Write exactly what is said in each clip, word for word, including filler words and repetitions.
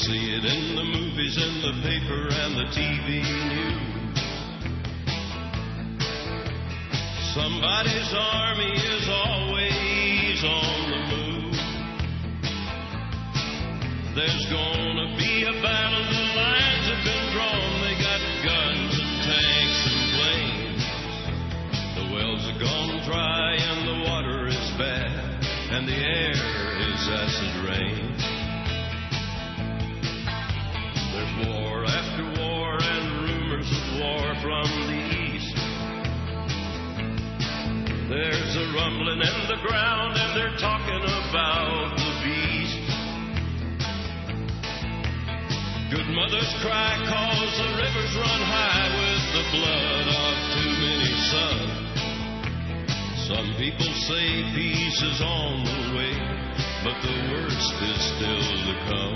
see it in the movies, in the paper, and the T V news. Somebody's army is always on the move. There's gonna be a battle, the lines have been drawn. They got guns and tanks and planes. The wells are gone dry and the water is bad, and the air is acid rain. There's war after war and rumors of war from the east. There's a rumbling in the ground and they're talking about the beast. Good mothers cry cause the rivers run high with the blood of too many sons. Some people say peace is on the way, but the worst is still to come.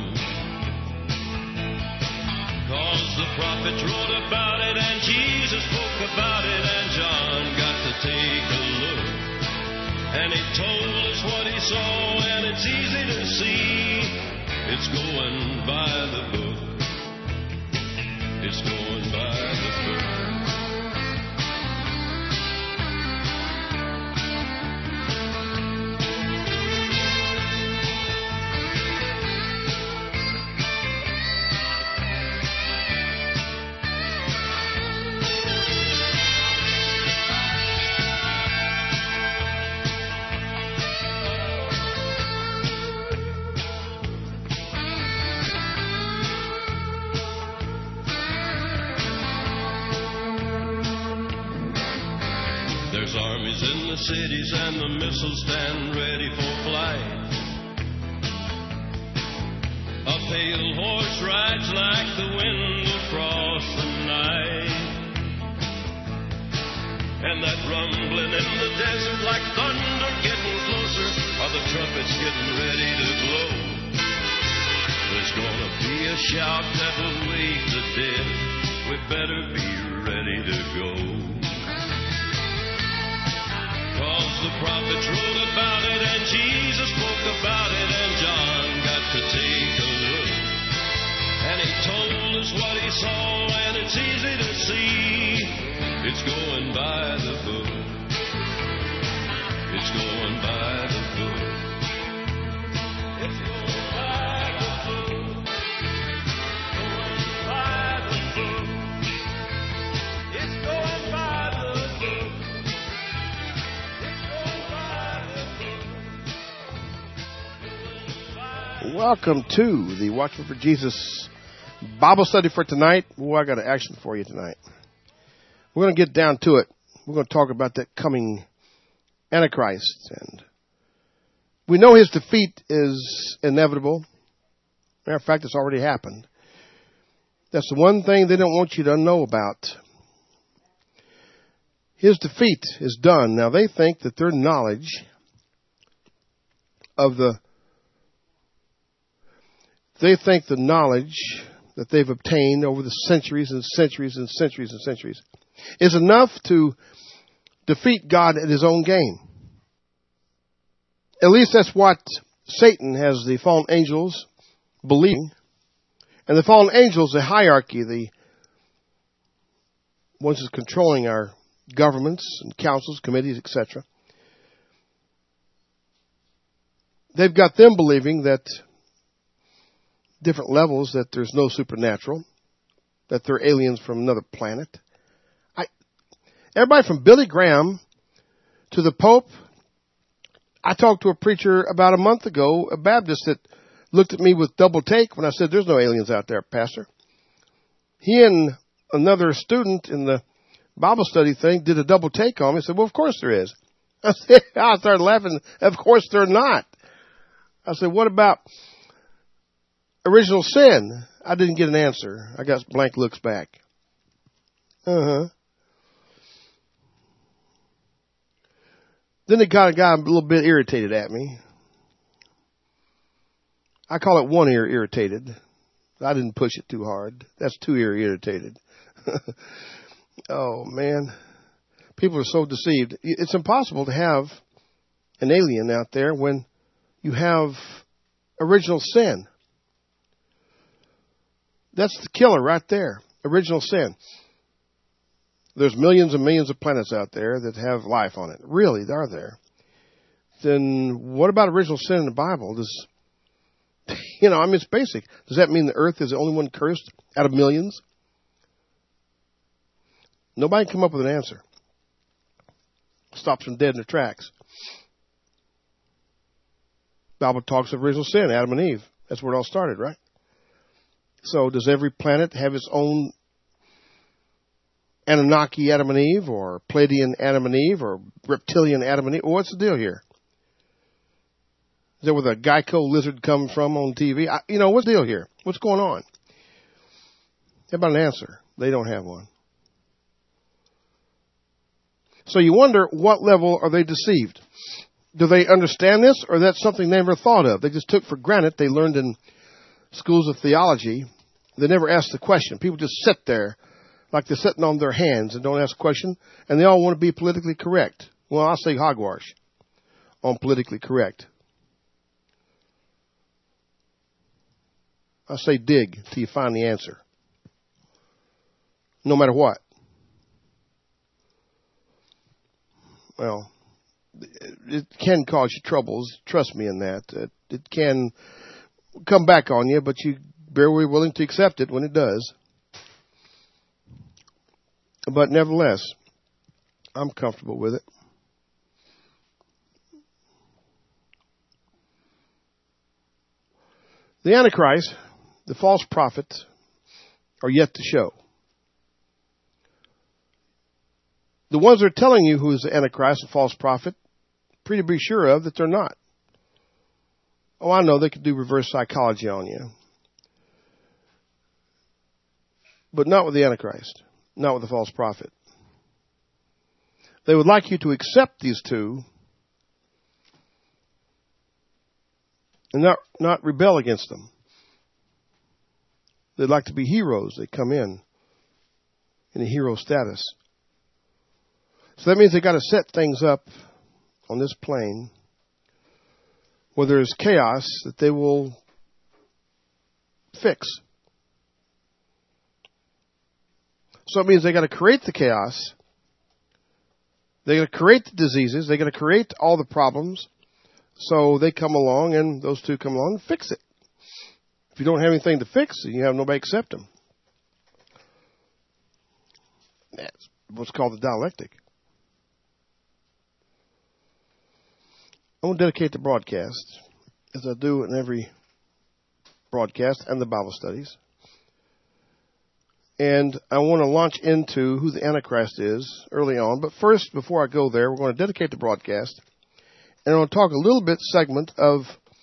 Cause the prophets wrote about it and Jesus spoke about it and John got to take a look. And he told us what he saw and it's easy to see. It's going by the book. It's going by the book. Armies in the cities and the missiles stand ready for flight. A pale horse rides like the wind across the night. And that rumbling in the desert like thunder getting closer, are the trumpets getting ready to blow. There's gonna be a shout that will wake the dead. We better be ready to go. Cause the prophets wrote about it and Jesus spoke about it and John got to take a look. And he told us what he saw and it's easy to see. It's going by the book. It's going by the book. It's going by the book. Going by the book. It's going by the book. Welcome to the Watchman for Jesus Bible study for tonight. Oh, I got an action for you tonight. We're going to get down to it. We're going to talk about that coming Antichrist. And we know his defeat is inevitable. Matter of fact, it's already happened. That's the one thing they don't want you to know about. His defeat is done. Now, they think that their knowledge of the They think the knowledge that they've obtained over the centuries and centuries and centuries and centuries is enough to defeat God at his own game. At least that's what Satan has the fallen angels believing. And the fallen angels, the hierarchy, the ones that's controlling our governments and councils, committees, et cetera. They've got them believing that different levels, that there's no supernatural, that they're aliens from another planet. I, everybody from Billy Graham to the Pope. I talked to a preacher about a month ago, a Baptist, that looked at me with double take when I said, there's no aliens out there, Pastor. He and another student in the Bible study thing did a double take on me. He said, well, of course there is. I said, I started laughing. Of course they're not. I said, what about original sin? I didn't get an answer. I got blank looks back. Uh-huh. Then they kind of got a little bit irritated at me. I call it one ear irritated. I didn't push it too hard. That's two ear irritated. Oh, man. People are so deceived. It's impossible to have an alien out there when you have original sin. That's the killer right there. Original sin. There's millions and millions of planets out there that have life on it. Really, are there? Then what about original sin in the Bible? Does, you know, I mean, it's basic. Does that mean the earth is the only one cursed out of millions? Nobody can come up with an answer. Stops them dead in their tracks. The Bible talks of original sin, Adam and Eve. That's where it all started, right? So does every planet have its own Anunnaki Adam and Eve, or Pleiadian Adam and Eve, or reptilian Adam and Eve? Well, what's the deal here? Is that where the Geico lizard come from on T V? I, you know, what's the deal here? What's going on? How about an answer? They don't have one. So you wonder, what level are they deceived? Do they understand this, or that's something they never thought of? They just took for granted. They learned in schools of theology. They never asked the question. People just sit there like they're sitting on their hands and don't ask a question, and they all want to be politically correct. Well, I'll say hogwash on politically correct. I say dig till you find the answer. No matter what. Well, it can cause you troubles. Trust me in that. It, it can come back on you, but you better be willing to accept it when it does. But nevertheless, I'm comfortable with it. The Antichrist, the false prophet, are yet to show. The ones that are telling you who is the Antichrist, the false prophet, pretty be sure of that they're not. Oh, I know they could do reverse psychology on you. But not with the Antichrist, not with the false prophet. They would like you to accept these two and not, not rebel against them. They'd like to be heroes. They come in in a hero status. So that means they've got to set things up on this plane where there's chaos that they will fix. So it means they got to create the chaos. They got to create the diseases. They got to create all the problems. So they come along, and those two come along and fix it. If you don't have anything to fix, you have nobody accept them. That's what's called the dialectic. I want to dedicate the broadcast, as I do in every broadcast and the Bible studies. And I want to launch into who the Antichrist is early on. But first, before I go there, we're going to dedicate the broadcast. And I want to talk a little bit segment of,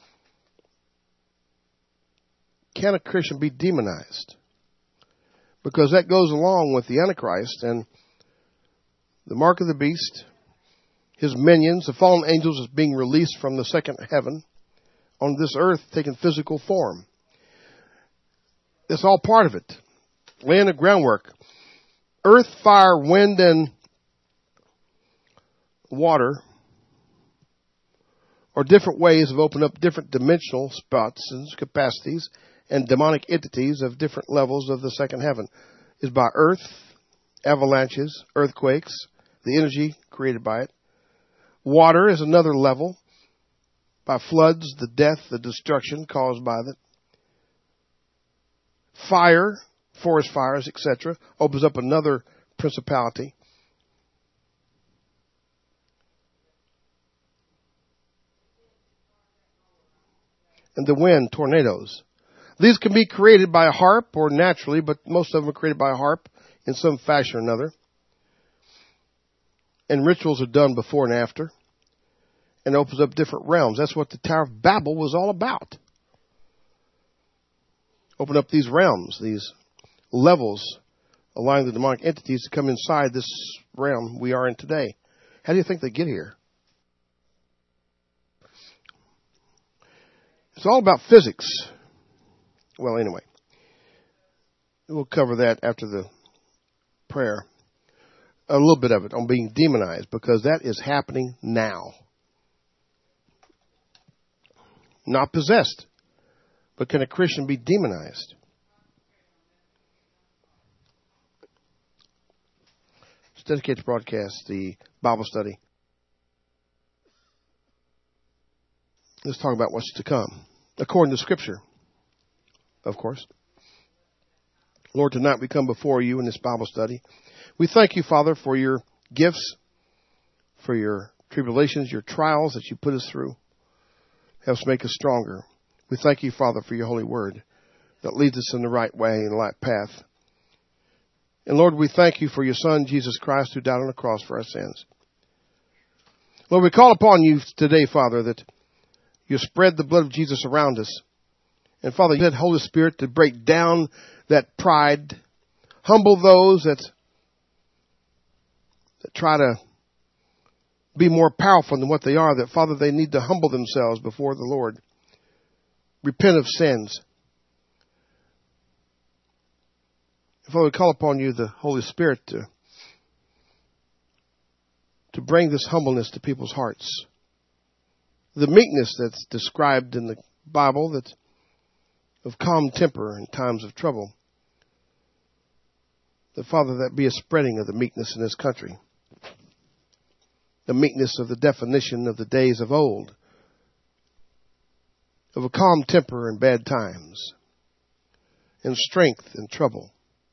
can a Christian be demonized? Because that goes along with the Antichrist and the mark of the beast, his minions, the fallen angels is being released from the second heaven on this earth, taking physical form. It's all part of it. Laying the groundwork. Earth, fire, wind, and water are different ways of opening up different dimensional spots and capacities and demonic entities of different levels of the second heaven. Is by earth, avalanches, earthquakes, the energy created by it. Water is another level, by floods, the death, the destruction caused by it. Fire, forest fires, et cetera, opens up another principality. And the wind, tornadoes. These can be created by a harp or naturally, but most of them are created by a harp in some fashion or another. And rituals are done before and after. And it opens up different realms. That's what the Tower of Babel was all about. Open up these realms, these levels, allowing the demonic entities to come inside this realm we are in today. How do you think they get here? It's all about physics. Well, anyway, we'll cover that after the prayer. A little bit of it on being demonized, because that is happening now. Not possessed, but can a Christian be demonized? dedicate the broadcast, the Bible study. Let's talk about what's to come, according to Scripture, of course. Lord, tonight we come before you in this Bible study. We thank you, Father, for your gifts, for your tribulations, your trials that you put us through. Help us make us stronger. We thank you, Father, for your holy word that leads us in the right way and the right path. And Lord, we thank you for your Son, Jesus Christ, who died on the cross for our sins. Lord, we call upon you today, Father, that you spread the blood of Jesus around us. And Father, you had Holy Spirit to break down that pride, humble those that, that try to be more powerful than what they are, that, Father, they need to humble themselves before the Lord. Repent of sins. Father, we call upon you, the Holy Spirit, to, to bring this humbleness to people's hearts. The meekness that's described in the Bible, that of calm temper in times of trouble. That, Father, that be a spreading of the meekness in this country. The meekness of the definition of the days of old. Of a calm temper in bad times. And strength in trouble.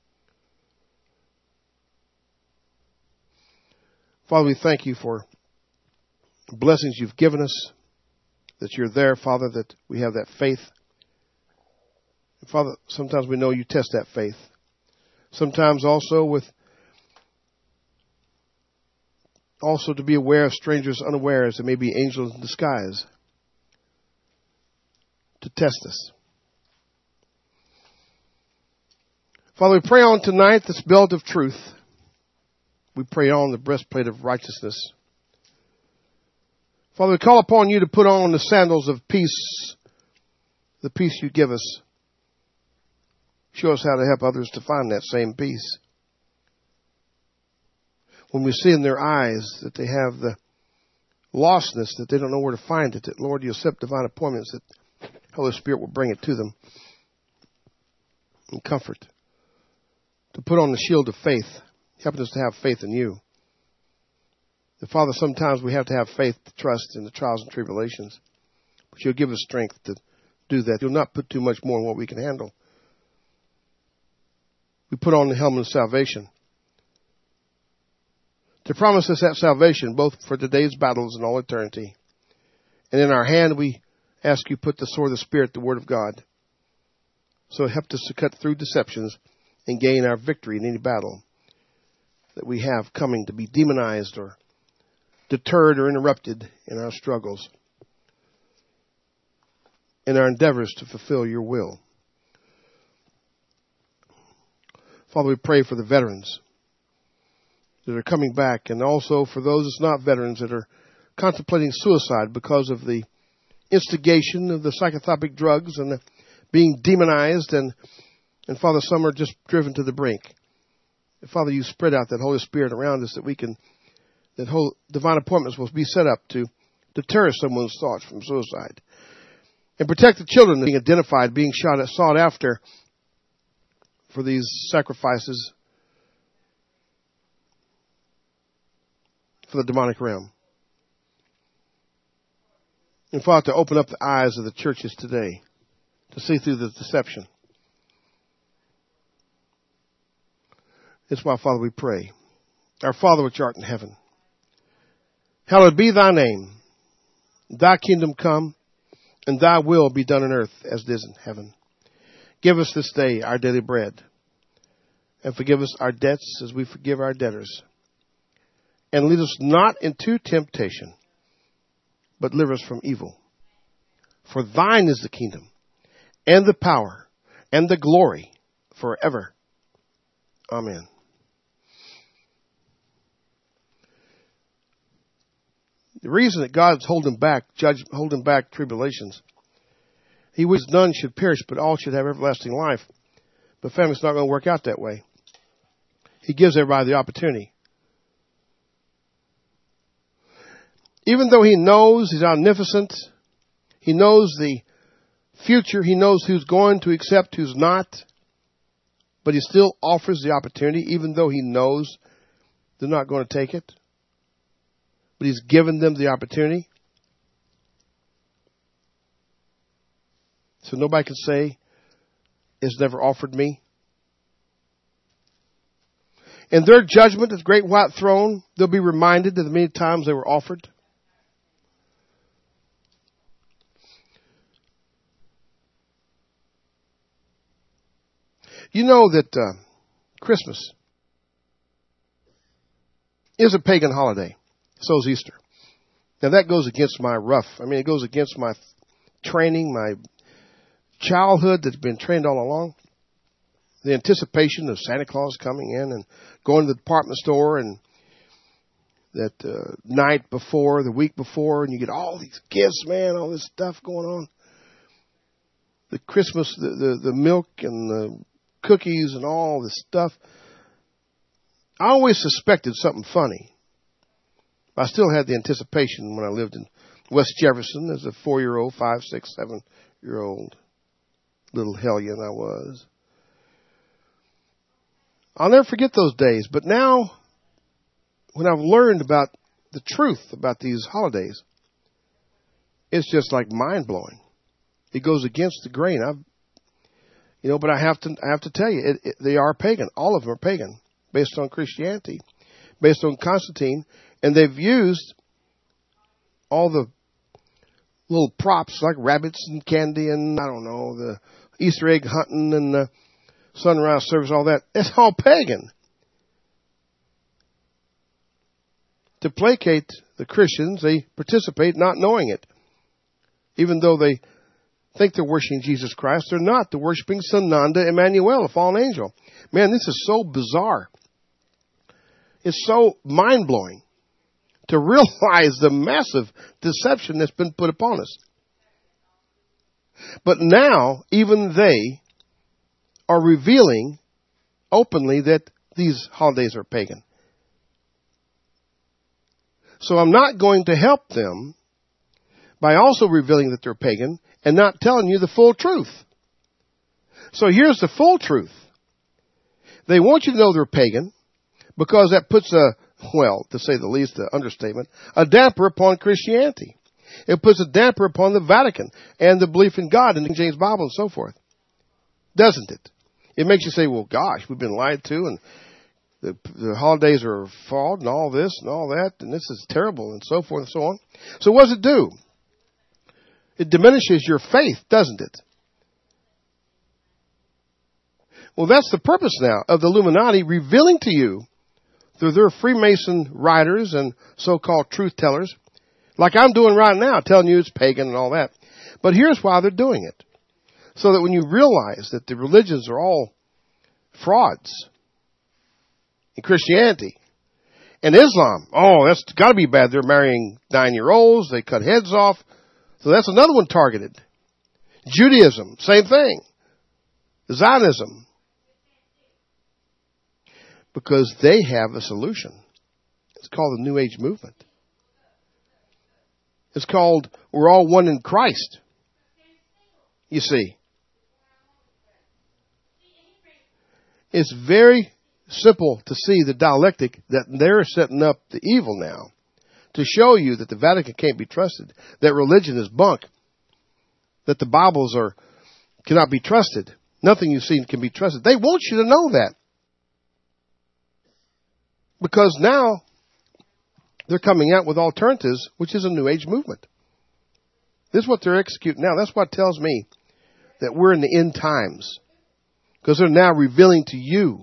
Father, we thank you for the blessings you've given us. That you're there, Father, that we have that faith. And Father, sometimes we know you test that faith. Sometimes also with also to be aware of strangers unawares. There may be angels in disguise to test us. Father, we pray on tonight this belt of truth. We pray on the breastplate of righteousness. Father, we call upon you to put on the sandals of peace, the peace you give us. Show us how to help others to find that same peace. When we see in their eyes that they have the lostness, that they don't know where to find it, that, Lord, you accept divine appointments, that the Holy Spirit will bring it to them in comfort. To put on the shield of faith, helping us to have faith in you. The Father, sometimes we have to have faith to trust in the trials and tribulations. But you'll give us strength to do that. You'll not put too much more than what we can handle. We put on the helmet of salvation. To promise us that salvation, both for today's battles and all eternity. And in our hand, we ask you put the sword of the Spirit, the Word of God. So it helps us to cut through deceptions and gain our victory in any battle that we have coming to be demonized or deterred or interrupted in our struggles, in our endeavors to fulfill your will. Father, we pray for the veterans that are coming back, and also for those that's not veterans that are contemplating suicide because of the instigation of the psychotropic drugs and the being demonized, and, and Father, some are just driven to the brink. And Father, you spread out that Holy Spirit around us that we can, that whole divine appointments will be set up to deter someone's thoughts from suicide. And protect the children being identified, being shot at, sought after for these sacrifices for the demonic realm. And Father, to open up the eyes of the churches today to see through the deception. That's why, Father, we pray. Our Father which art in heaven, hallowed be thy name. Thy kingdom come, and thy will be done on earth as it is in heaven. Give us this day our daily bread, and forgive us our debts as we forgive our debtors. And lead us not into temptation, but deliver us from evil. For thine is the kingdom, and the power, and the glory, forever. Amen. The reason that God's holding back, judge, holding back tribulations, he wishes none should perish, but all should have everlasting life. But family, it's not going to work out that way. He gives everybody the opportunity. Even though he knows he's omnipotent, he knows the future, he knows who's going to accept, who's not, but he still offers the opportunity, even though he knows they're not going to take it. But He's given them the opportunity. So nobody can say, it's never offered me. In their judgment, at the great white throne, they'll be reminded of the many times they were offered. You know that uh, Christmas is a pagan holiday. So is Easter. Now that goes against my rough, I mean, it goes against my training, my childhood that's been trained all along. The anticipation of Santa Claus coming in and going to the department store and that uh, night before, the week before, and you get all these gifts, man, all this stuff going on. The Christmas, the, the, the milk and the cookies and all this stuff. I always suspected something funny. I still had the anticipation when I lived in West Jefferson as a four-year-old, five, six, seven-year-old little hellion I was. I'll never forget those days. But now, when I've learned about the truth about these holidays, it's just like mind-blowing. It goes against the grain. I've, you know, but I have to, I have to tell you, it, it, they are pagan. All of them are pagan, based on Christianity, based on Constantine, and they've used all the little props like rabbits and candy and I don't know the Easter egg hunting and the sunrise service, all that. It's all pagan. To placate the Christians, they participate not knowing it. Even though they think they're worshiping Jesus Christ, they're not. They're worshiping Sananda Emmanuel, a fallen angel. Man, this is so bizarre. It's so mind-blowing to realize the massive deception that's been put upon us. But now, even they are revealing openly that these holidays are pagan. So I'm not going to help them by also revealing that they're pagan and not telling you the full truth. So here's the full truth. They want you to know they're pagan because that puts a, well, to say the least, an understatement, a damper upon Christianity. It puts a damper upon the Vatican and the belief in God and the King James Bible and so forth. Doesn't it? It makes you say, well, gosh, we've been lied to and the, the holidays are fraud and all this and all that and this is terrible and so forth and so on. So what does it do? It diminishes your faith, doesn't it? Well, that's the purpose now of the Illuminati revealing to you through their Freemason writers and so-called truth tellers, like I'm doing right now, telling you it's pagan and all that. But here's why they're doing it. So that when you realize that the religions are all frauds in Christianity and Islam, oh, that's got to be bad. They're marrying nine-year-olds. They cut heads off. So that's another one targeted. Judaism, same thing. Zionism. Because they have a solution. It's called the New Age movement. It's called we're all one in Christ. You see. It's very simple to see the dialectic that they're setting up the evil now to show you that the Vatican can't be trusted, that religion is bunk, that the Bibles are cannot be trusted. Nothing you've seen can be trusted. They want you to know that. Because now they're coming out with alternatives, which is a New Age movement. This is what they're executing now. That's what tells me that we're in the end times. Because they're now revealing to you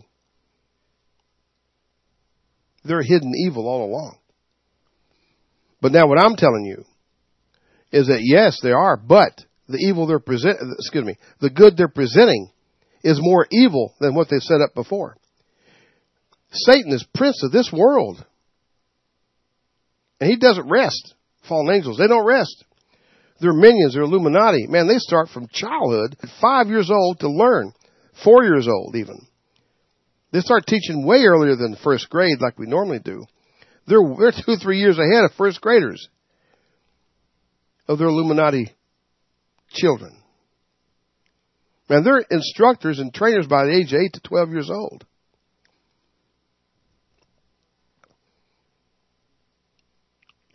their hidden evil all along. But now what I'm telling you is that yes, they are, but the evil they're present, excuse me, the good they're presenting is more evil than what they set up before. Satan is prince of this world. And he doesn't rest. Fallen angels, they don't rest. They're minions, they're Illuminati. Man, they start from childhood at five years old to learn. Four years old even. They start teaching way earlier than first grade like we normally do. They're, they're two, three years ahead of first graders of their Illuminati children. And they're instructors and trainers by the age of eight to twelve years old.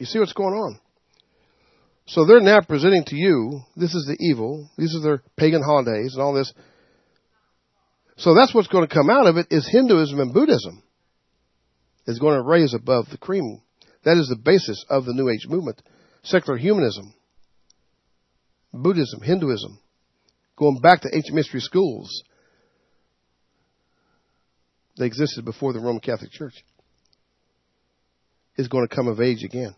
You see what's going on? So they're now presenting to you, this is the evil, these are their pagan holidays and all this. So that's what's going to come out of it is Hinduism and Buddhism is going to raise above the cream. That is the basis of the New Age movement. Secular humanism, Buddhism, Hinduism, going back to ancient mystery schools. They existed before the Roman Catholic Church. Is going to come of age again.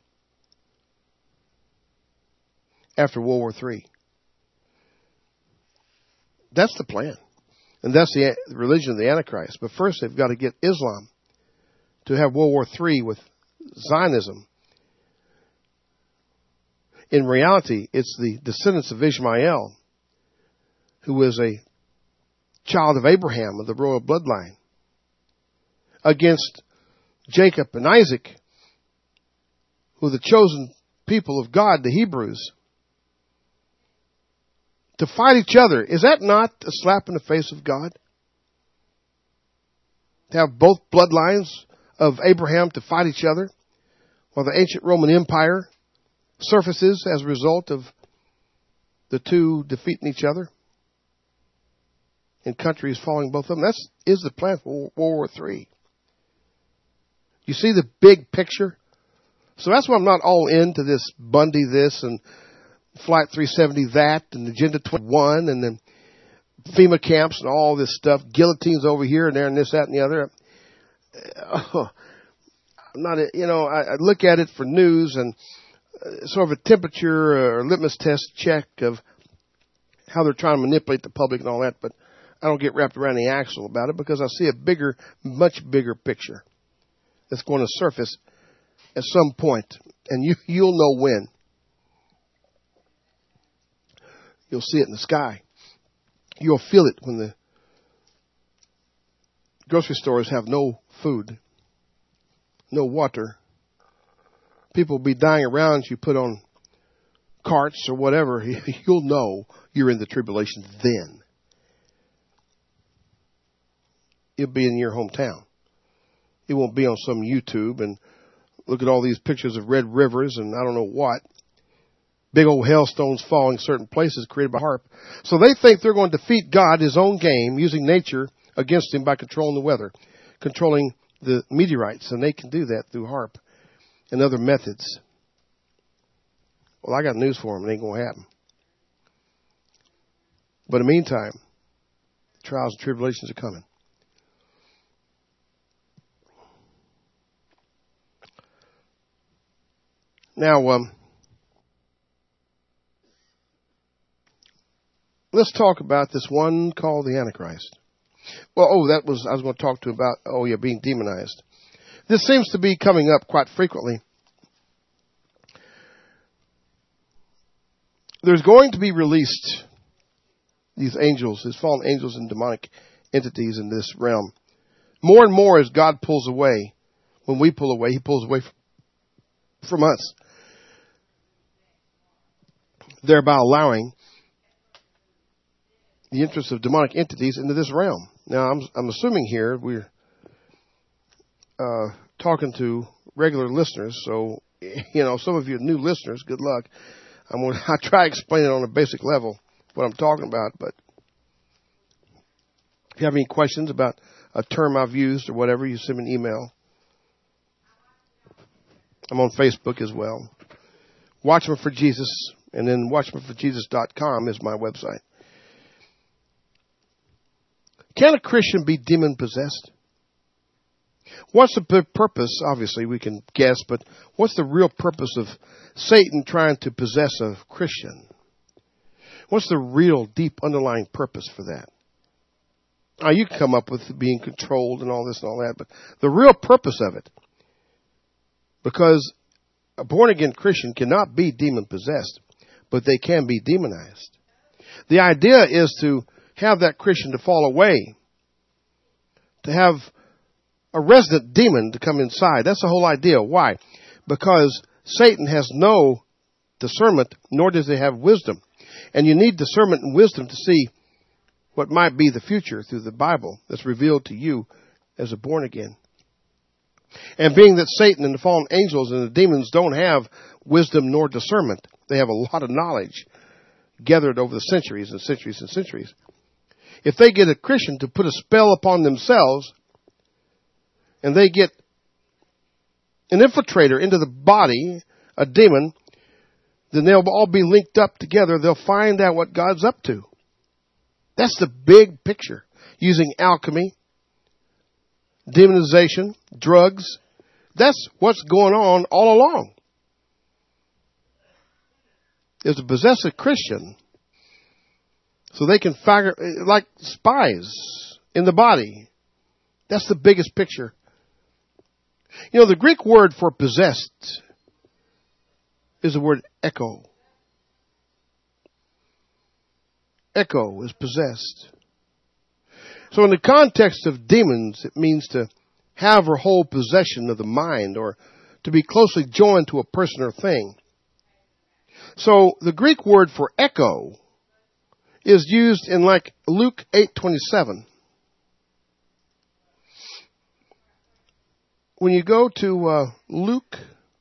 After World War Three. That's the plan. And that's the religion of the Antichrist. But first they've got to get Islam to have World War Three with Zionism. In reality, it's the descendants of Ishmael, who was a child of Abraham of the royal bloodline, against Jacob and Isaac, who are the chosen people of God, the Hebrews, to fight each other. Is that not a slap in the face of God? To have both bloodlines of Abraham to fight each other while the ancient Roman Empire surfaces as a result of the two defeating each other and countries following both of them. That is the plan for World War Three. You see the big picture? So that's why I'm not all into this Bundy this and Flight three seventy that and Agenda twenty-one and then FEMA camps and all this stuff. Guillotines over here and there and this, that, and the other. Oh, I'm not, you know, I, I look at it for news and sort of a temperature or litmus test check of how they're trying to manipulate the public and all that, but I don't get wrapped around the axle about it because I see a bigger, much bigger picture that's going to surface at some point, and you, you'll know when. You'll see it in the sky. You'll feel it when the grocery stores have no food, no water. People will be dying around you, put on carts or whatever. You'll know you're in the tribulation then. It'll be in your hometown. It won't be on some YouTube and look at all these pictures of red rivers and I don't know what. Big old hailstones falling certain places created by HAARP. So they think they're going to defeat God, his own game, using nature against him by controlling the weather, controlling the meteorites. And they can do that through HAARP and other methods. Well, I got news for them. It ain't going to happen. But in the meantime, trials and tribulations are coming. Now, um, let's talk about this one called the Antichrist. Well, oh, that was, I was going to talk to about, oh yeah, being demonized. This seems to be coming up quite frequently. There's going to be released these angels, these fallen angels and demonic entities in this realm. More and more as God pulls away. When we pull away, he pulls away from us. Thereby allowing the interests of demonic entities into this realm. Now, I'm, I'm assuming here we're uh, talking to regular listeners, so, you know, some of you new listeners, good luck. I'm going to try to explain it on a basic level, what I'm talking about, but if you have any questions about a term I've used or whatever, you send me an email. I'm on Facebook as well. Watchman for Jesus, and then watchman for jesus dot com is my website. Can a Christian be demon-possessed? What's the purpose? Obviously, we can guess, but what's the real purpose of Satan trying to possess a Christian? What's the real, deep, underlying purpose for that? Now, you can come up with being controlled and all this and all that, but the real purpose of it, because a born-again Christian cannot be demon-possessed, but they can be demonized. The idea is to have that Christian to fall away, to have a resident demon to come inside. That's the whole idea. Why? Because Satan has no discernment, nor does he have wisdom. And you need discernment and wisdom to see what might be the future through the Bible that's revealed to you as a born again. And being that Satan and the fallen angels and the demons don't have wisdom nor discernment, they have a lot of knowledge gathered over the centuries and centuries and centuries. If they get a Christian to put a spell upon themselves, and they get an infiltrator into the body, a demon, then they'll all be linked up together. They'll find out what God's up to. That's the big picture. Using alchemy, demonization, drugs. That's what's going on all along. Is to possess a Christian so they can figure, like spies in the body. That's the biggest picture. You know, the Greek word for possessed is the word echo. Echo is possessed. So in the context of demons, it means to have or hold possession of the mind or to be closely joined to a person or thing. So the Greek word for echo is used in like Luke eight twenty-seven. When you go to uh, Luke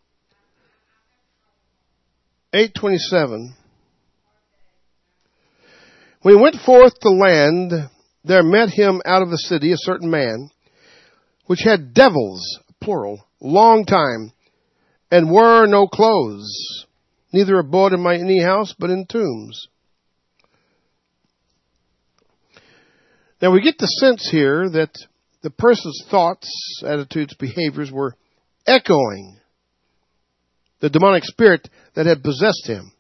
eight twenty-seven, when he went forth to land, there met him out of the city a certain man, which had devils, plural, long time, and wore no clothes, neither abode in my any house, but in tombs. Now we get the sense here that the person's thoughts, attitudes, behaviors were echoing the demonic spirit that had possessed him.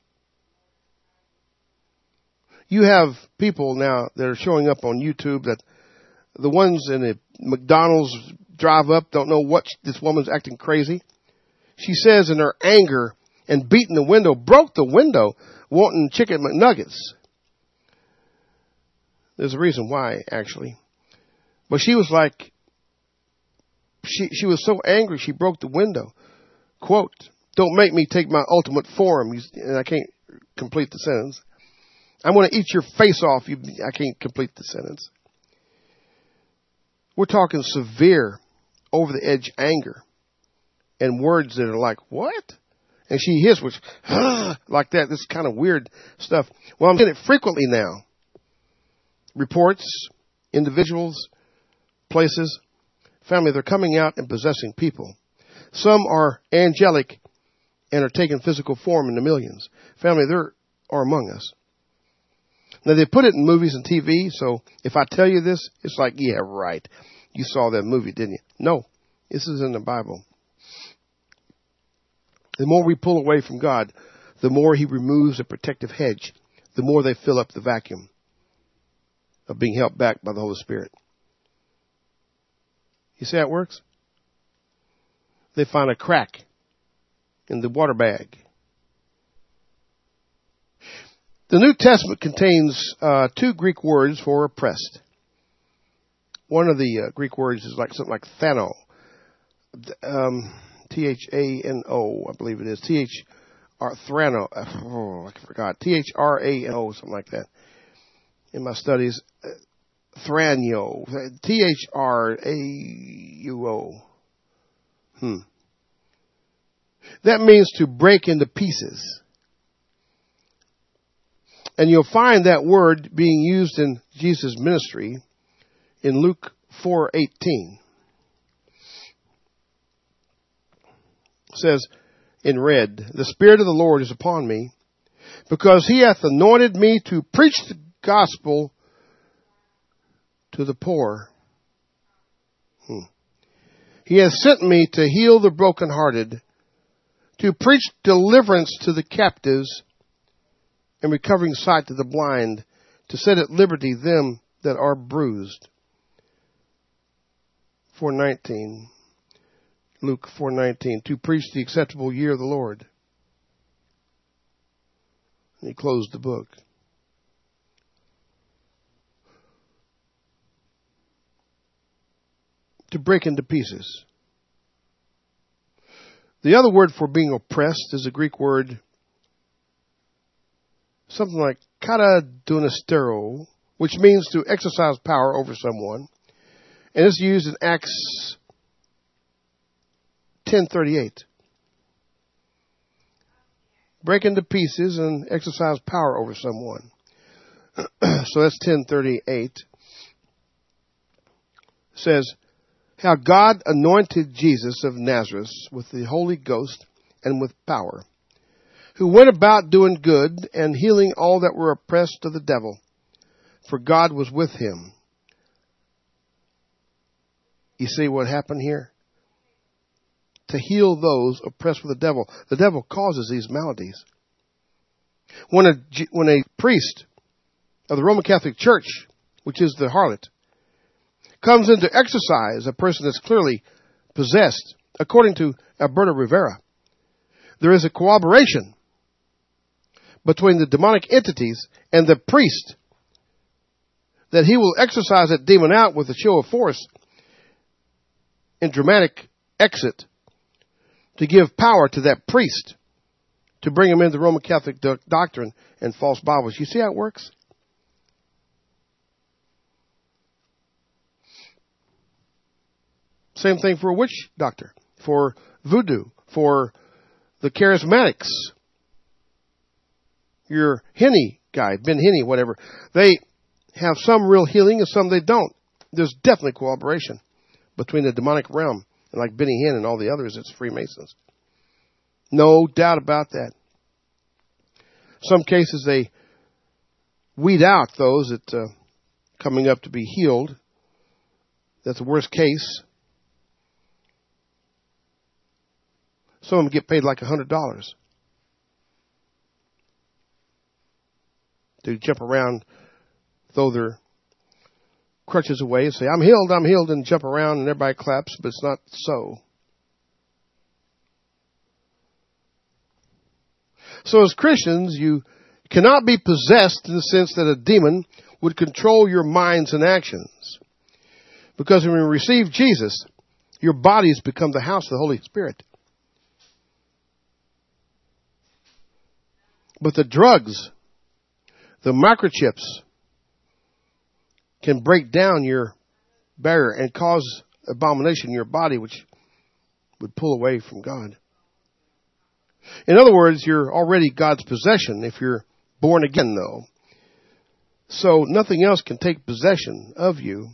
You have people now that are showing up on YouTube that the ones in the McDonald's drive up don't know what this woman's acting crazy. She says in her anger and beating the window, broke the window, wanting chicken McNuggets. There's a reason why, actually. But she was like, she she was so angry she broke the window. Quote, don't make me take my ultimate form. And I can't complete the sentence. I'm going to eat your face off. You, I can't complete the sentence. We're talking severe, over-the-edge anger and words that are like, what? And she hears which, like that. This kind of weird stuff. Well, I'm getting it frequently now. Reports, individuals, places, family, they're coming out and possessing people. Some are angelic and are taking physical form in the millions. Family, they are among us. Now, they put it in movies and T V, so if I tell you this, it's like, yeah, right. You saw that movie, didn't you? No, this is in the Bible. The more we pull away from God, the more He removes a protective hedge, the more they fill up the vacuum of being helped back by the Holy Spirit. You see how it works? They find a crack in the water bag. The New Testament contains uh, two Greek words for oppressed. One of the uh, Greek words is like something like thano. Um, T H A N O, I believe it is. T H R, thrano. Oh, I forgot. T H R A N O, something like that. In my studies, uh, thranio. T H R A U O. Hmm. That means to break into pieces. And you'll find that word being used in Jesus' ministry in Luke four eighteen. It says in red, the Spirit of the Lord is upon me, because He hath anointed me to preach the gospel to the poor. Hmm. He hath sent me to heal the brokenhearted, to preach deliverance to the captives, and recovering sight to the blind, to set at liberty them that are bruised. four nineteen. Luke four nineteen. To preach the acceptable year of the Lord. And he closed the book. To break into pieces. The other word for being oppressed is a Greek word, something like kata dunastero, which means to exercise power over someone. And it's used in Acts ten thirty-eight. Break into pieces and exercise power over someone. So that's ten thirty-eight. It says, how God anointed Jesus of Nazareth with the Holy Ghost and with power, who went about doing good and healing all that were oppressed of the devil, for God was with him. You see what happened here? To heal those oppressed with the devil. The devil causes these maladies. When a, when a priest of the Roman Catholic Church, which is the harlot, comes in to exorcise a person that's clearly possessed, according to Alberto Rivera, there is a cooperation between the demonic entities and the priest that he will exorcise that demon out with a show of force and dramatic exit to give power to that priest to bring him into Roman Catholic do- doctrine and false Bibles. You see how it works? Same thing for a witch doctor, for voodoo, for the charismatics. Your Henney guy, Ben Henney, whatever. They have some real healing and some they don't. There's definitely cooperation between the demonic realm and like Benny Hinn and all the others, it's Freemasons. No doubt about that. Some cases they weed out those that uh, coming up to be healed. That's the worst case. Some of them get paid like a hundred dollars to jump around, throw their crutches away and say, I'm healed, I'm healed, and jump around and everybody claps, but it's not so. So as Christians, you cannot be possessed in the sense that a demon would control your minds and actions. Because when you receive Jesus, your bodies become the house of the Holy Spirit. But the drugs, the microchips, can break down your barrier and cause abomination in your body, which would pull away from God. In other words, you're already God's possession if you're born again, though. So nothing else can take possession of you.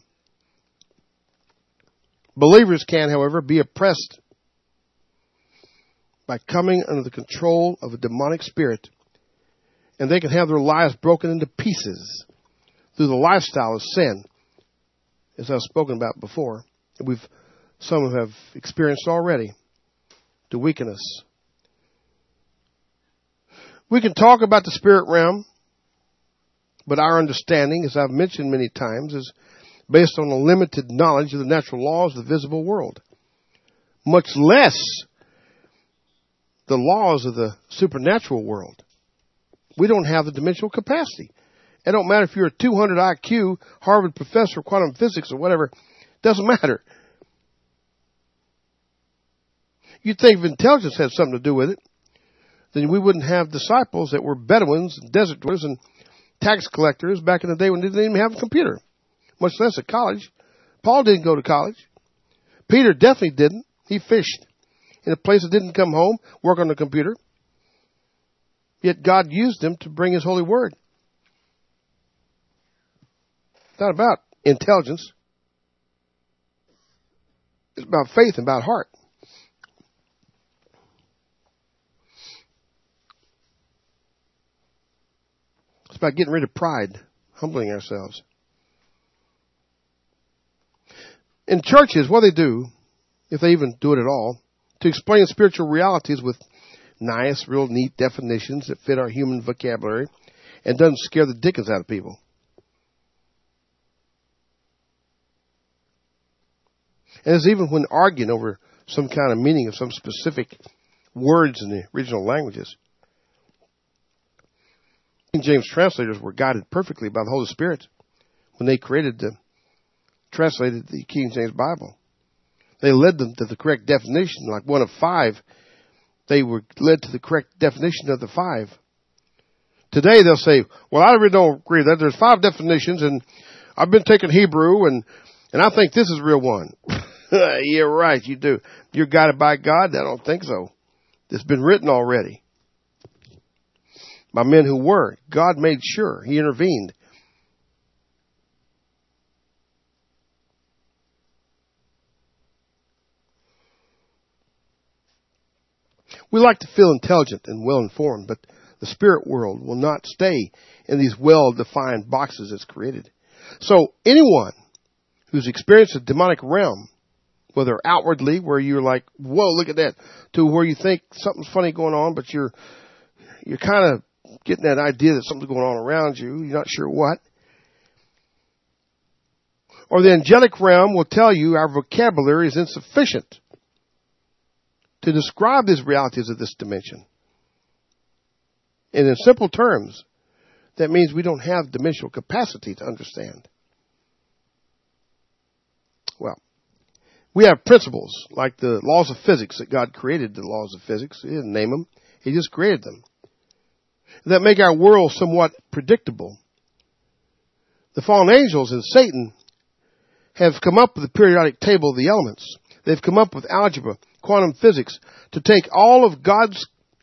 Believers can, however, be oppressed by coming under the control of a demonic spirit. And they can have their lives broken into pieces through the lifestyle of sin, as I've spoken about before. We've some have experienced already to weaken us. We can talk about the spirit realm, but our understanding, as I've mentioned many times, is based on a limited knowledge of the natural laws of the visible world, much less the laws of the supernatural world. We don't have the dimensional capacity. It don't matter if you're a two hundred I Q, Harvard professor of quantum physics or whatever. It doesn't matter. You'd think if intelligence had something to do with it, then we wouldn't have disciples that were Bedouins and desert dwellers and tax collectors back in the day when they didn't even have a computer, much less a college. Paul didn't go to college. Peter definitely didn't. He fished in a place that didn't come home, work on the computer. Yet God used him to bring his holy word. It's not about intelligence. It's about faith and about heart. It's about getting rid of pride, humbling ourselves. In churches, what they do, if they even do it at all, to explain spiritual realities with nice, real neat definitions that fit our human vocabulary and doesn't scare the dickens out of people. And it's even when arguing over some kind of meaning of some specific words in the original languages. King James translators were guided perfectly by the Holy Spirit when they created the, translated the King James Bible. They led them to the correct definition, like one of five. They were led to the correct definition of the five. Today they'll say, well, I really don't agree with that. There's five definitions, and I've been taking Hebrew, and, and I think this is the real one. Yeah, right, you do. You're guided by God? I don't think so. It's been written already. By men who were. God made sure. He intervened. We like to feel intelligent and well-informed, but the spirit world will not stay in these well-defined boxes it's created. So anyone who's experienced a demonic realm, whether outwardly, where you're like, whoa, look at that, to where you think something's funny going on, but you're you're kind of getting that idea that something's going on around you, you're not sure what. Or the angelic realm will tell you our vocabulary is insufficient to describe these realities of this dimension. And in simple terms, that means we don't have dimensional capacity to understand. Well, we have principles like the laws of physics that God created, the laws of physics. He didn't name them. He just created them. That make our world somewhat predictable. The fallen angels and Satan have come up with the periodic table of the elements. They've come up with algebra, quantum physics, to take all of God's,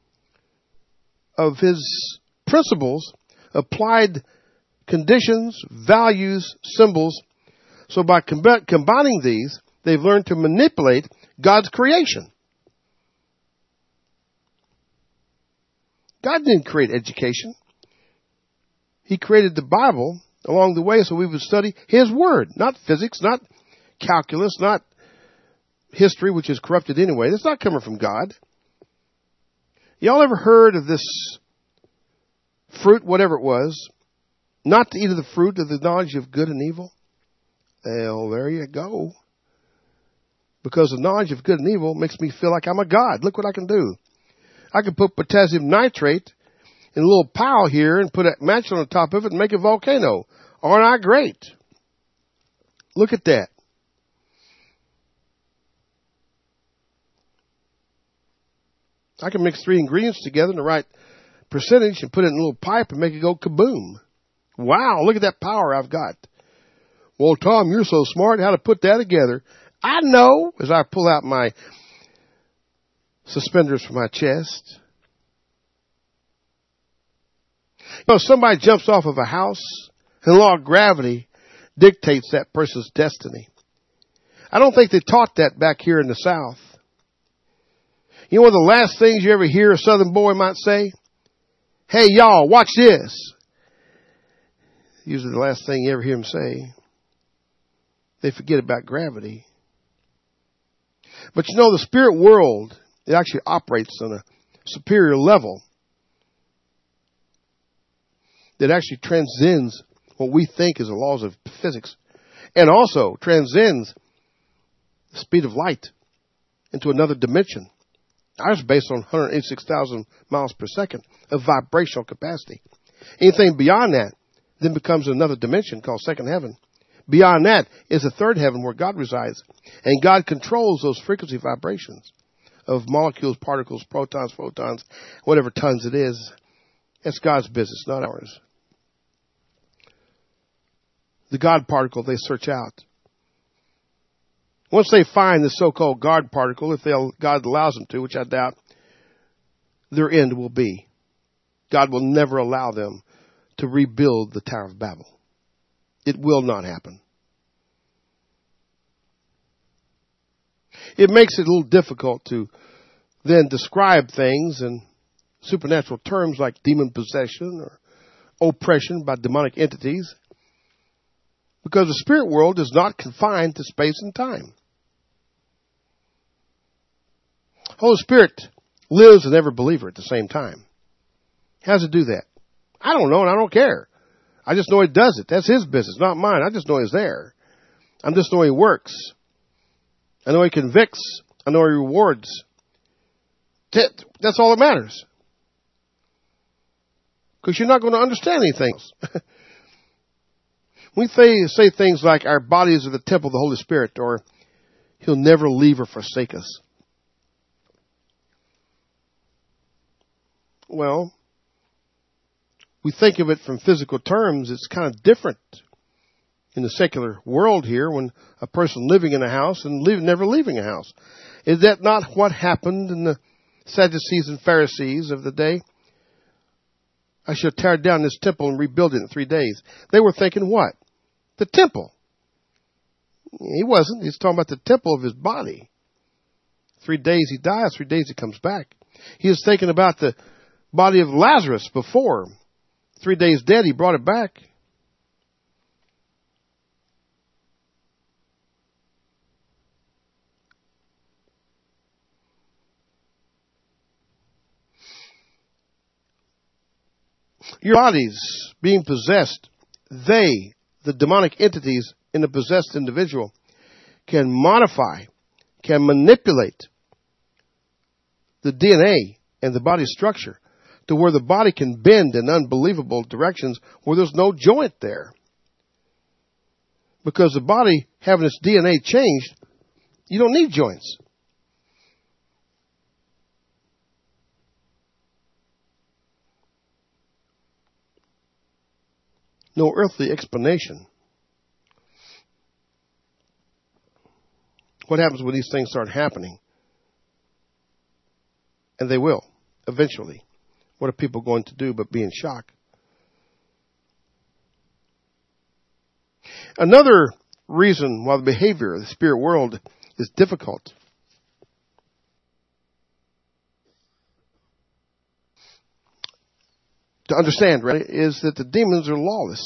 of His principles, applied conditions, values, symbols. So by com- combining these, they've learned to manipulate God's creation. God didn't create education. He created the Bible along the way so we would study His Word, not physics, not calculus, not history, which is corrupted anyway. That's not coming from God. Y'all ever heard of this fruit, whatever it was, not to eat of the fruit of the knowledge of good and evil? Well, there you go. Because the knowledge of good and evil makes me feel like I'm a god. Look what I can do. I can put potassium nitrate in a little pile here and put a match on the top of it and make a volcano. Aren't I great? Look at that. I can mix three ingredients together in the right percentage and put it in a little pipe and make it go kaboom. Wow, look at that power I've got. Well, Tom, you're so smart. How to put that together? I know, as I pull out my suspenders from my chest. You know, somebody jumps off of a house, and the law of gravity dictates that person's destiny. I don't think they taught that back here in the South. You know one of the last things you ever hear a Southern boy might say? Hey, y'all, watch this. Usually the last thing you ever hear them say. They forget about gravity. But you know, the spirit world, it actually operates on a superior level that actually transcends what we think is the laws of physics, and also transcends the speed of light into another dimension. Ours is based on one hundred eighty-six thousand miles per second of vibrational capacity. Anything beyond that then becomes another dimension called second heaven. Beyond that is a third heaven where God resides. And God controls those frequency vibrations of molecules, particles, protons, photons, whatever tons it is. That's God's business, not ours. The God particle they search out. Once they find the so-called God particle, if they'll, God allows them to, which I doubt, their end will be. God will never allow them to rebuild the Tower of Babel. It will not happen. It makes it a little difficult to then describe things in supernatural terms like demon possession or oppression by demonic entities, because the spirit world is not confined to space and time. Holy Spirit lives in every believer at the same time. How does it do that? I don't know, and I don't care. I just know He does it. That's His business, not mine. I just know He's there. I just know He works. I know He convicts. I know He rewards. That's all that matters. Because you're not going to understand anything else. We say things like our bodies are the temple of the Holy Spirit, or He'll never leave or forsake us. Well, we think of it from physical terms, it's kind of different in the secular world here when a person living in a house and leave, never leaving a house. Is that not what happened in the Sadducees and Pharisees of the day? I shall tear down this temple and rebuild it in three days. They were thinking what? The temple. He wasn't. He's talking about the temple of his body. Three days he dies, three days he comes back. He was thinking about the body of Lazarus before. Three days dead, he brought it back. Your bodies being possessed, they, the demonic entities in a possessed individual, can modify, can manipulate the D N A and the body structure to where the body can bend in unbelievable directions where there's no joint there. Because the body having its D N A changed, you don't need joints. No earthly explanation. What happens when these things start happening? And they will, eventually. What are people going to do but be in shock? Another reason why the behavior of the spirit world is difficult to understand, right, is that the demons are lawless.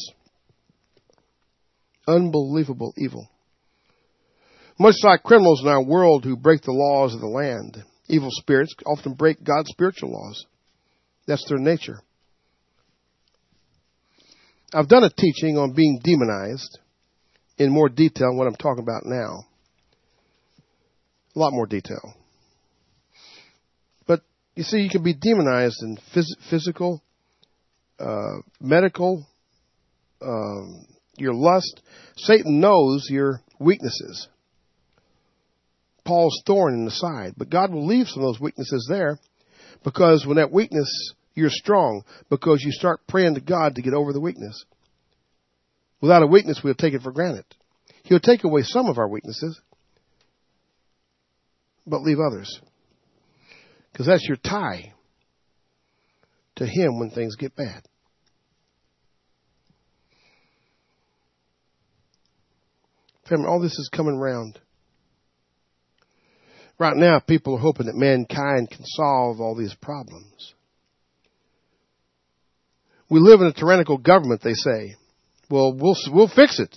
Unbelievable evil. Much like criminals in our world who break the laws of the land, evil spirits often break God's spiritual laws. That's their nature. I've done a teaching on being demonized in more detail than what I'm talking about now. A lot more detail. But you see, you can be demonized in phys- physical, uh, medical, um, your lust. Satan knows your weaknesses. Paul's thorn in the side. But God will leave some of those weaknesses there because when that weakness, you're strong because you start praying to God to get over the weakness. Without a weakness, we'll take it for granted. He'll take away some of our weaknesses, but leave others. Because that's your tie to Him when things get bad. Family, all this is coming around. Right now, people are hoping that mankind can solve all these problems. We live in a tyrannical government, they say. Well, we'll we'll fix it.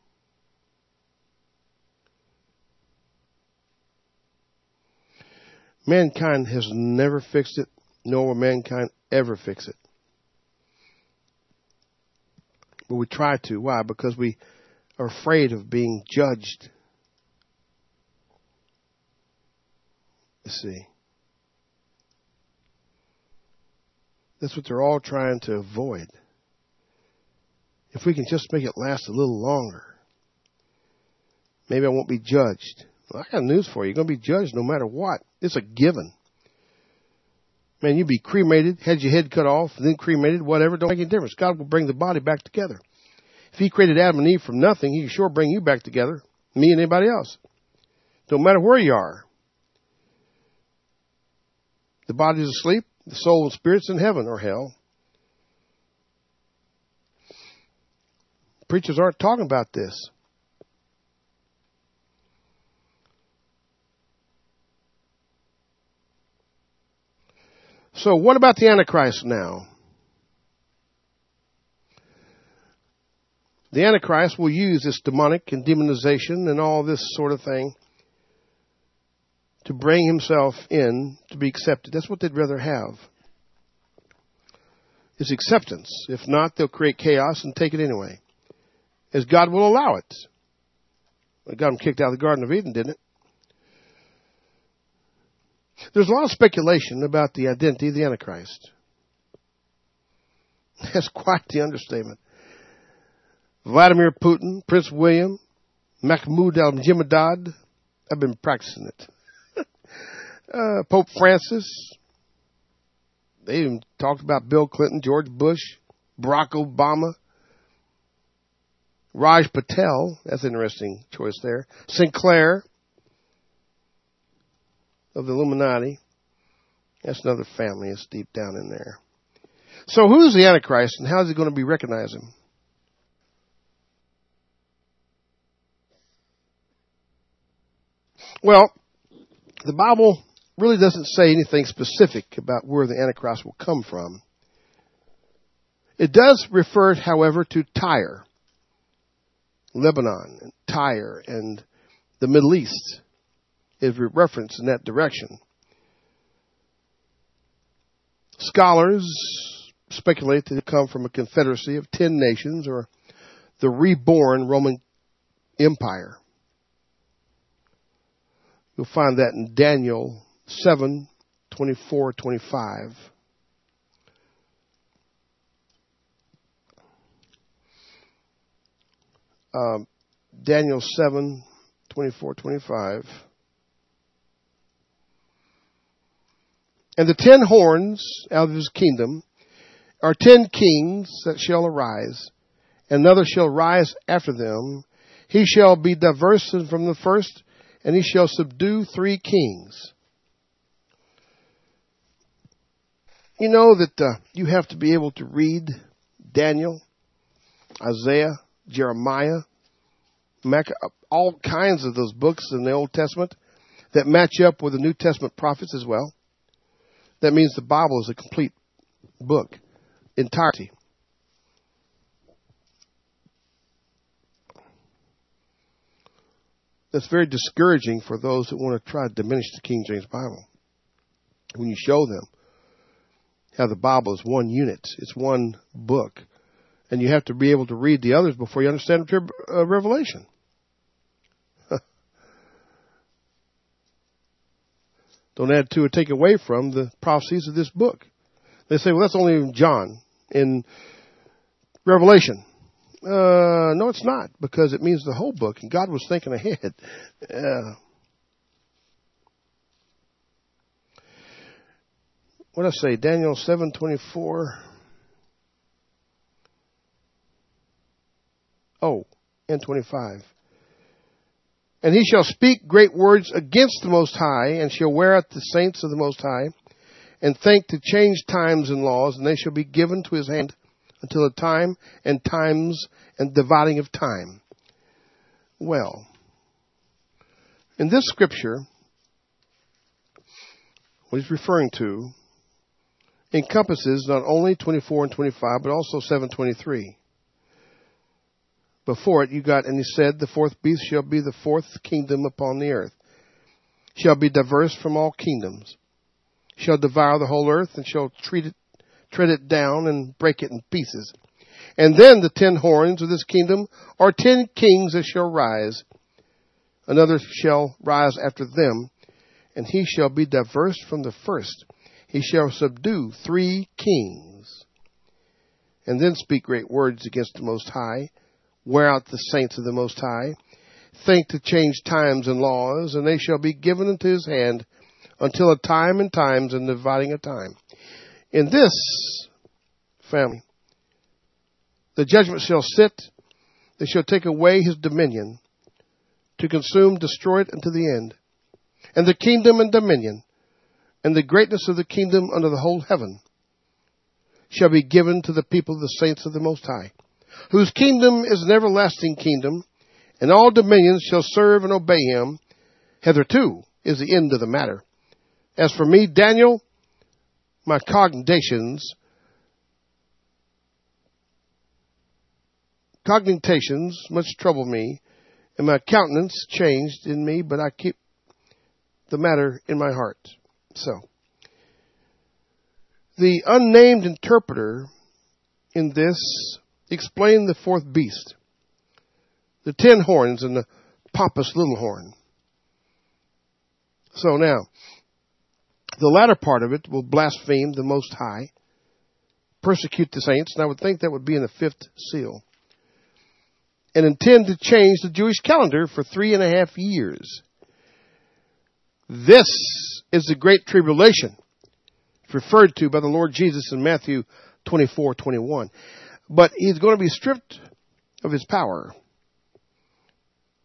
Mankind has never fixed it, nor will mankind ever fix it. But we try to. Why? Because we are afraid of being judged. You see. That's what they're all trying to avoid. If we can just make it last a little longer, maybe I won't be judged. Well, I got news for you. You're going to be judged no matter what. It's a given. Man, you'd be cremated, had your head cut off, then cremated, whatever. Don't make any difference. God will bring the body back together. If He created Adam and Eve from nothing, He can sure bring you back together, me and anybody else. Don't matter where you are. The body's asleep. The soul and spirit's in heaven or hell. Preachers aren't talking about this. So what about the Antichrist now? The Antichrist will use this demonic and demonization and all this sort of thing to bring himself in to be accepted. That's what they'd rather have, is acceptance. If not, they'll create chaos and take it anyway, as God will allow it. It got him kicked out of the Garden of Eden, didn't it? There's a lot of speculation about the identity of the Antichrist. That's quite the understatement. Vladimir Putin, Prince William, Mahmoud al-Jihadad. I've been practicing it. uh, Pope Francis. They even talked about Bill Clinton, George Bush, Barack Obama. Raj Patel, that's an interesting choice there. Sinclair of the Illuminati. That's another family. It's deep down in there. So who's the Antichrist and how is he going to be recognizing? Well, the Bible really doesn't say anything specific about where the Antichrist will come from. It does refer, however, to Tyre, Lebanon, and Tyre, and the Middle East is referenced in that direction. Scholars speculate that it come from a confederacy of ten nations or the reborn Roman Empire. You'll find that in Daniel seven, twenty-four, twenty-five. Um, Daniel seven, twenty-four, twenty-five. And the ten horns out of his kingdom are ten kings that shall arise, and another shall rise after them. He shall be diverse from the first, and he shall subdue three kings. You know that uh, you have to be able to read Daniel, Isaiah, Jeremiah, Micah, all kinds of those books in the Old Testament that match up with the New Testament prophets as well. That means the Bible is a complete book, entirety. That's very discouraging for those that want to try to diminish the King James Bible. When you show them how the Bible is one unit, it's one book, and you have to be able to read the others before you understand uh, Revelation. Don't add to or take away from the prophecies of this book. They say, well, that's only in John, in Revelation. Uh, no, it's not, because it means the whole book, and God was thinking ahead. Uh, what did I say? Daniel seven twenty-four. Oh, and twenty-five. And he shall speak great words against the Most High, and shall wear out the saints of the Most High, and think to change times and laws, and they shall be given to his hand until a time and times and dividing of time. Well, in this scripture, what he's referring to encompasses not only twenty-four and twenty-five, but also seven twenty-three. Before it, you got, and he said, the fourth beast shall be the fourth kingdom upon the earth, shall be diverse from all kingdoms, shall devour the whole earth, and shall treat it, tread it down, and break it in pieces. And then the ten horns of this kingdom are ten kings that shall rise. Another shall rise after them, and he shall be diverse from the first. He shall subdue three kings, and then speak great words against the Most High, wear out the saints of the Most High, think to change times and laws, and they shall be given into his hand until a time and times and dividing a time. In this family, the judgment shall sit, they shall take away his dominion, to consume, destroy it unto the end. And the kingdom and dominion, and the greatness of the kingdom under the whole heaven, shall be given to the people of the saints of the Most High, whose kingdom is an everlasting kingdom, and all dominions shall serve and obey him. Hitherto is the end of the matter. As for me, Daniel, my cogitations, cogitations much trouble me, and my countenance changed in me, but I keep the matter in my heart. So, the unnamed interpreter in this explained the fourth beast, the ten horns and the pompous little horn. So now, the latter part of it will blaspheme the Most High, persecute the saints, and I would think that would be in the fifth seal, and intend to change the Jewish calendar for three and a half years. This is the great tribulation. It's referred to by the Lord Jesus in Matthew twenty-four twenty-one. But he's going to be stripped of his power.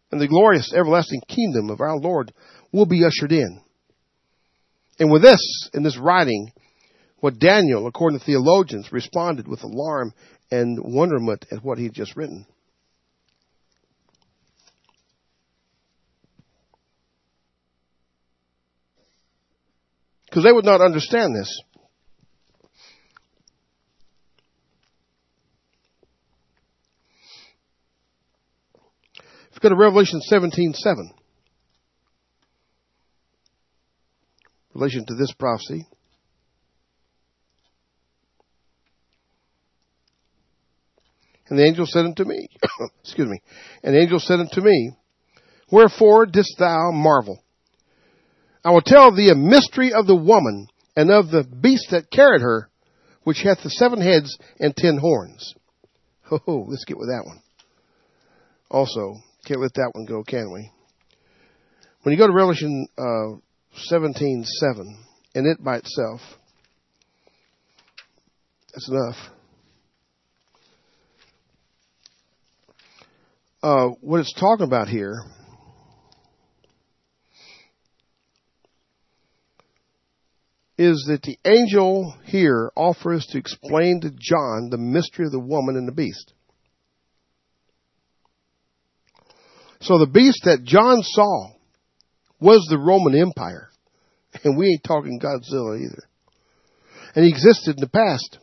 and the glorious everlasting kingdom of our Lord will be ushered in. And with this, in this writing, what Daniel, according to theologians, responded with alarm and wonderment at what he'd just written. Because they would not understand this. If you go to Revelation seventeen seven, in relation to this prophecy, and the angel said unto me, excuse me, and the angel said unto me, wherefore didst thou marvel? I will tell thee a mystery of the woman and of the beast that carried her, which hath the seven heads and ten horns. Oh, let's get with that one. Also, can't let that one go, can we? When you go to Revelation uh, seventeen seven, and it by itself, that's enough. Uh, what it's talking about here is that the angel here offers to explain to John the mystery of the woman and the beast. So the beast that John saw was the Roman Empire. And we ain't talking Godzilla either. And he existed in the past.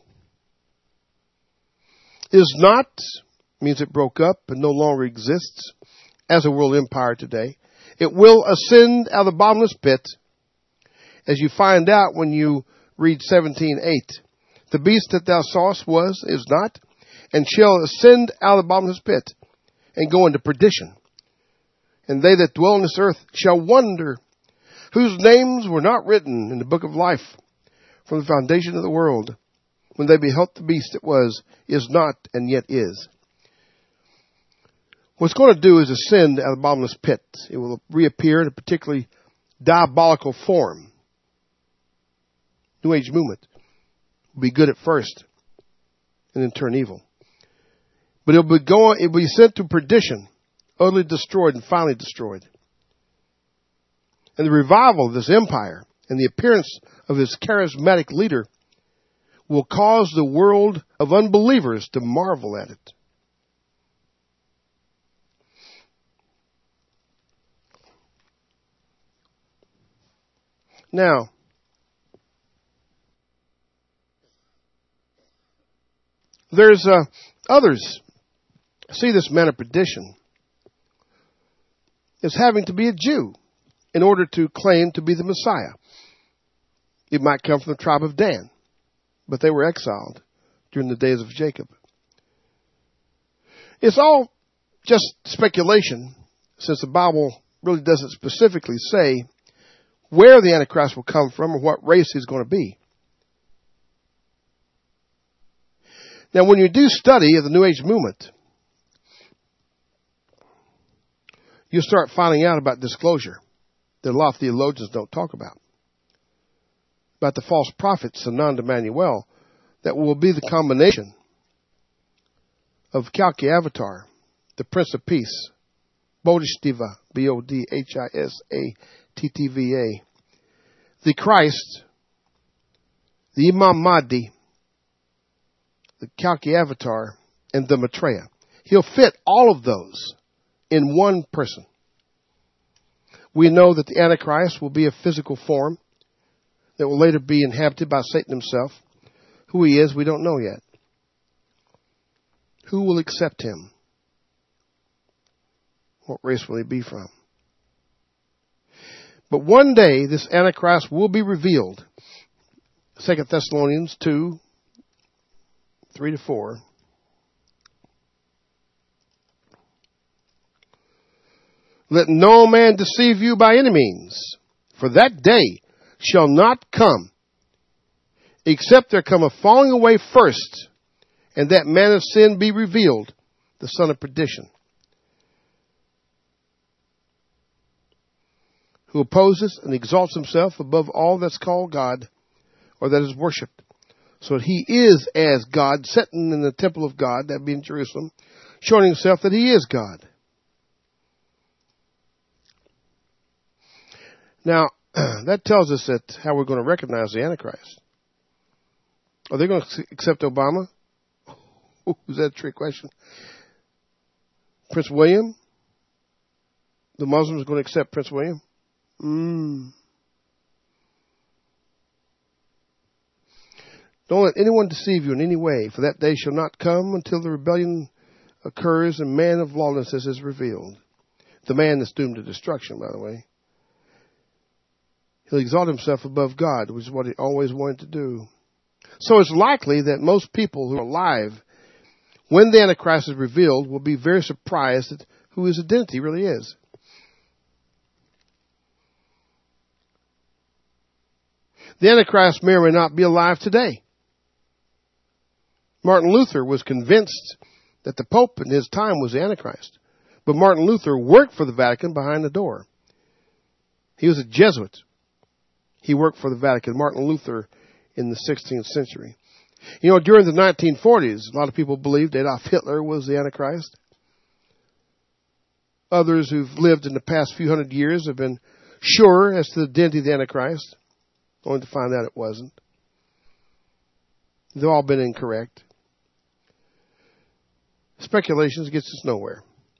Is not, means it broke up and no longer exists as a world empire today. It will ascend out of the bottomless pit, as you find out when you read seventeen eight. The beast that thou sawest was, is not, and shall ascend out of the bottomless pit, and go into perdition. And they that dwell on this earth shall wonder, whose names were not written in the book of life from the foundation of the world, when they beheld the beast that was, is not, and yet is. What it's going to do is ascend out of the bottomless pit. It will reappear in a particularly diabolical form. New Age movement will be good at first and then turn evil. But it'll be going, it'll be sent to perdition, utterly destroyed and finally destroyed. And the revival of this empire and the appearance of his charismatic leader will cause the world of unbelievers to marvel at it. Now, there's uh, others see this man of perdition as having to be a Jew in order to claim to be the Messiah. It might come from the tribe of Dan, but they were exiled during the days of Jacob. It's all just speculation, since the Bible really doesn't specifically say where the Antichrist will come from or what race he's going to be. Now, when you do study of the New Age movement, you start finding out about disclosure that a lot of theologians don't talk about. About the false prophets, Ananda Manuel, that will be the combination of Kalki Avatar, the Prince of Peace, Bodhisattva, B O D H I S A T T V A, the Christ, the Imam Mahdi, the Kalki Avatar, and the Maitreya. He'll fit all of those in one person. We know that the Antichrist will be a physical form that will later be inhabited by Satan himself. Who he is, we don't know yet. Who will accept him? What race will he be from? But one day, this Antichrist will be revealed. Second Thessalonians two, three to four. Let no man deceive you by any means, for that day shall not come, except there come a falling away first, and that man of sin be revealed, the son of perdition, who opposes and exalts himself above all that's called God, or that is worshipped, so that he is as God, sitting in the temple of God, that be in Jerusalem, showing himself that he is God. Now, that tells us that how we're going to recognize the Antichrist. Are they going to accept Obama? Is that a trick question? Prince William? The Muslims are going to accept Prince William? Mm. Don't let anyone deceive you in any way, for that day shall not come until the rebellion occurs and man of lawlessness is revealed. The man that's doomed to destruction, by the way. He'll exalt himself above God, which is what he always wanted to do. So it's likely that most people who are alive when the Antichrist is revealed will be very surprised at who his identity really is. The Antichrist may or may not be alive today. Martin Luther was convinced that the Pope in his time was the Antichrist. But Martin Luther worked for the Vatican behind the door. He was a Jesuit. He worked for the Vatican. Martin Luther in the sixteenth century. You know, during the nineteen forties, a lot of people believed Adolf Hitler was the Antichrist. Others who've lived in the past few hundred years have been sure as to the identity of the Antichrist, only to find out it wasn't. They've all been incorrect. Speculations gets us nowhere.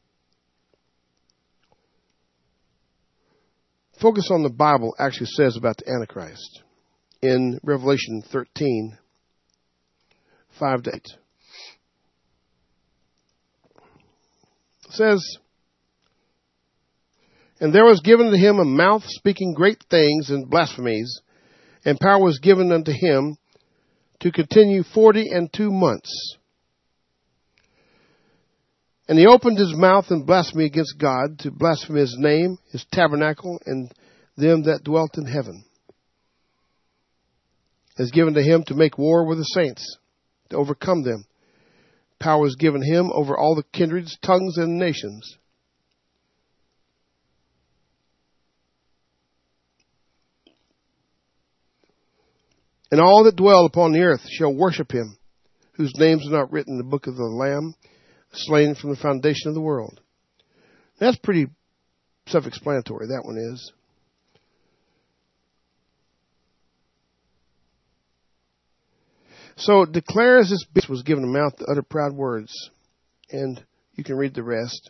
Focus on the Bible actually says about the Antichrist in Revelation thirteen, five to eight. It says, and there was given to him a mouth speaking great things and blasphemies, and power was given unto him to continue forty and two months. And he opened his mouth in blasphemy against God, to blaspheme his name, his tabernacle, and them that dwelt in heaven. It is given to him to make war with the saints, to overcome them. Power is given him over all the kindreds, tongues, and nations. And all that dwell upon the earth shall worship him, whose names are not written in the book of the Lamb, slain from the foundation of the world. That's pretty self-explanatory, that one is. So it declares this beast was given a mouth to utter proud words. And you can read the rest.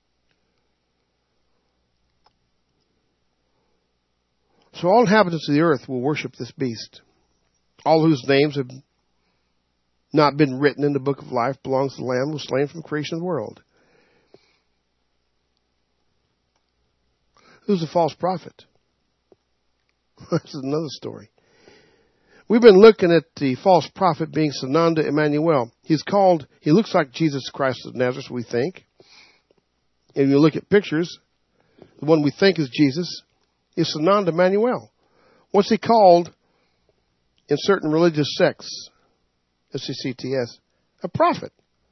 So all inhabitants of the earth will worship this beast. All whose names have not been written in the book of life belongs to the Lamb who was slain from the creation of the world. Who's the false prophet? That's another story. We've been looking at the false prophet being Sananda Emmanuel. He's called, he looks like Jesus Christ of Nazareth, we think. And you look at pictures, the one we think is Jesus is Sananda Emmanuel. What's he called in certain religious sects? S C C T S, a prophet.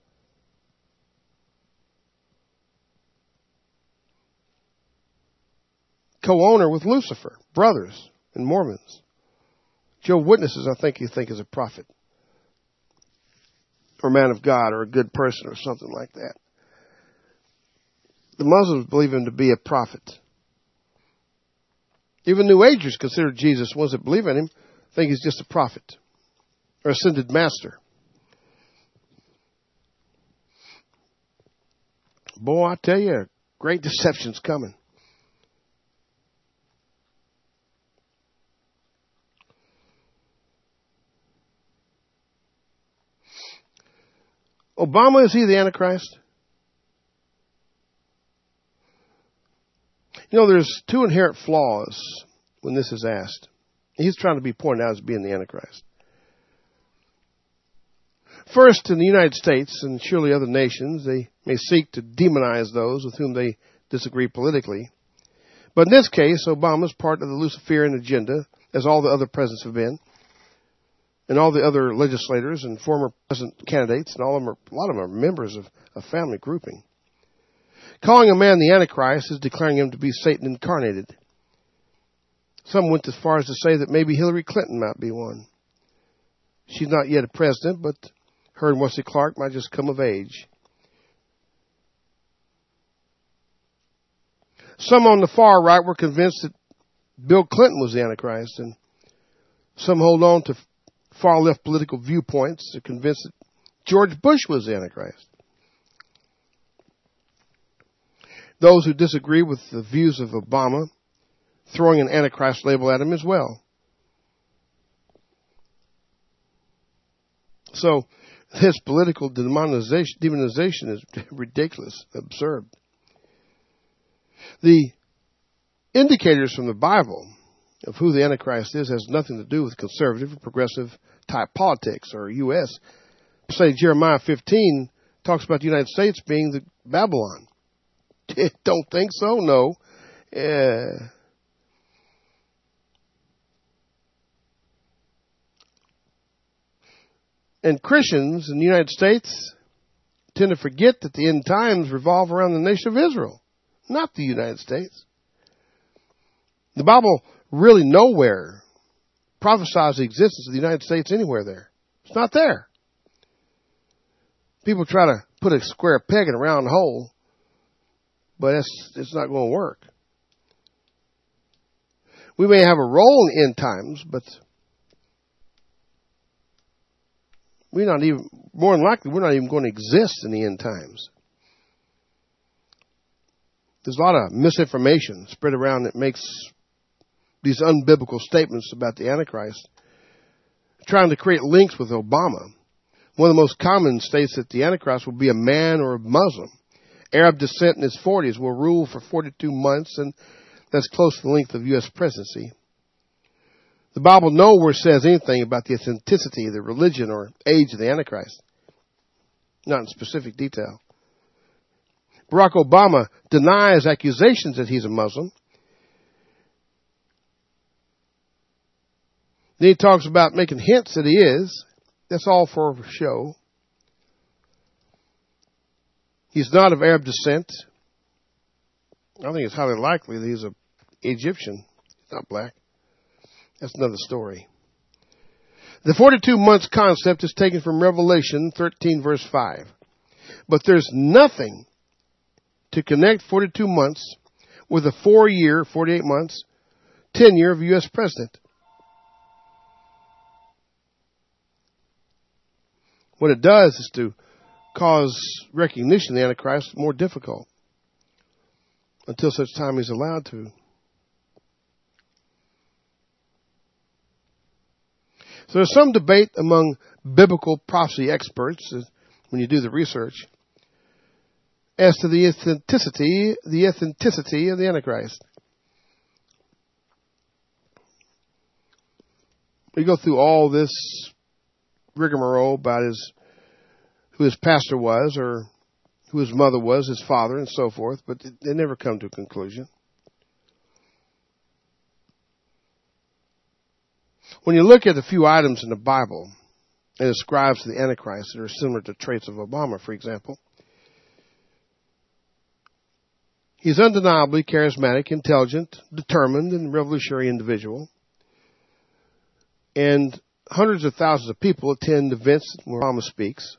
Co-owner with Lucifer, brothers and Mormons. Jehovah's Witnesses, I think you think is a prophet. Or man of God, or a good person, or something like that. The Muslims believe him to be a prophet. Even New Agers consider Jesus, ones that believe in him, think he's just a prophet. Or ascended master. Boy, I tell you, great deception's coming. Obama, is he the Antichrist? You know, there's two inherent flaws when this is asked. He's trying to be pointed out as being the Antichrist. First, in the United States and surely other nations, they may seek to demonize those with whom they disagree politically. But in this case, Obama is part of the Luciferian agenda, as all the other presidents have been, and all the other legislators and former president candidates, and all of them are, a lot of them are members of a family grouping. Calling a man the Antichrist is declaring him to be Satan incarnated. Some went as far as to say that maybe Hillary Clinton might be one. She's not yet a president, but her and Wesley Clark might just come of age. Some on the far right were convinced that Bill Clinton was the Antichrist, and some hold on to far-left political viewpoints to convince that George Bush was the Antichrist. Those who disagree with the views of Obama throwing an Antichrist label at him as well. So this political demonization, demonization is ridiculous, absurd. The indicators from the Bible of who the Antichrist is has nothing to do with conservative or progressive type politics or U S Say Jeremiah fifteen talks about the United States being the Babylon. Don't think so? No. Yeah. And Christians in the United States tend to forget that the end times revolve around the nation of Israel, not the United States. The Bible really nowhere prophesies the existence of the United States anywhere there. It's not there. People try to put a square peg in a round hole, but it's, it's not going to work. We may have a role in end times, but we're not even, more than likely, we're not even going to exist in the end times. There's a lot of misinformation spread around that makes these unbiblical statements about the Antichrist, trying to create links with Obama. One of the most common states that the Antichrist will be a man or a Muslim. Arab descent in his forties, will rule for forty-two months, and that's close to the length of U S presidency. The Bible nowhere says anything about the authenticity of the religion or age of the Antichrist. Not in specific detail. Barack Obama denies accusations that he's a Muslim. Then he talks about making hints that he is. That's all for show. He's not of Arab descent. I think it's highly likely that he's an Egyptian. He's not black. That's another story. The forty-two months concept is taken from Revelation thirteen, verse five. But there's nothing to connect forty-two months with a four-year, forty-eight months, tenure of a U S president. What it does is to cause recognition of the Antichrist more difficult until such time he's allowed to. So there's some debate among biblical prophecy experts when you do the research as to the authenticity, the authenticity of the Antichrist. We go through all this rigmarole about his, who his pastor was or who his mother was, his father, and so forth, but they never come to a conclusion. When you look at the few items in the Bible it ascribes to the Antichrist that are similar to traits of Obama, for example, he's undeniably charismatic, intelligent, determined, and revolutionary individual. And hundreds of thousands of people attend events where Obama speaks.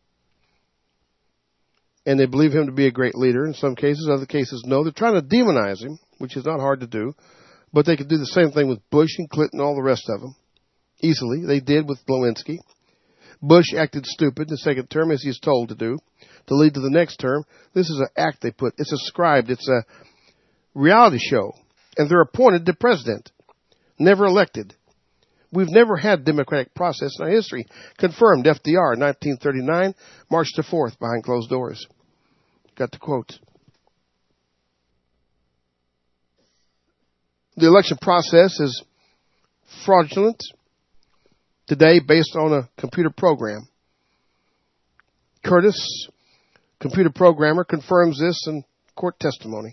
And they believe him to be a great leader in some cases. Other cases, no. They're trying to demonize him, which is not hard to do. But they could do the same thing with Bush and Clinton and all the rest of them. Easily. They did with Lewinsky. Bush acted stupid in the second term, as he's told to do, to lead to the next term. This is an act they put. It's ascribed. It's a reality show. And they're appointed to president. Never elected. We've never had a democratic process in our history. Confirmed, F D R, nineteen thirty-nine, March the fourth, behind closed doors. Got the quote. The election process is fraudulent today based on a computer program. Curtis, computer programmer, confirms this in court testimony.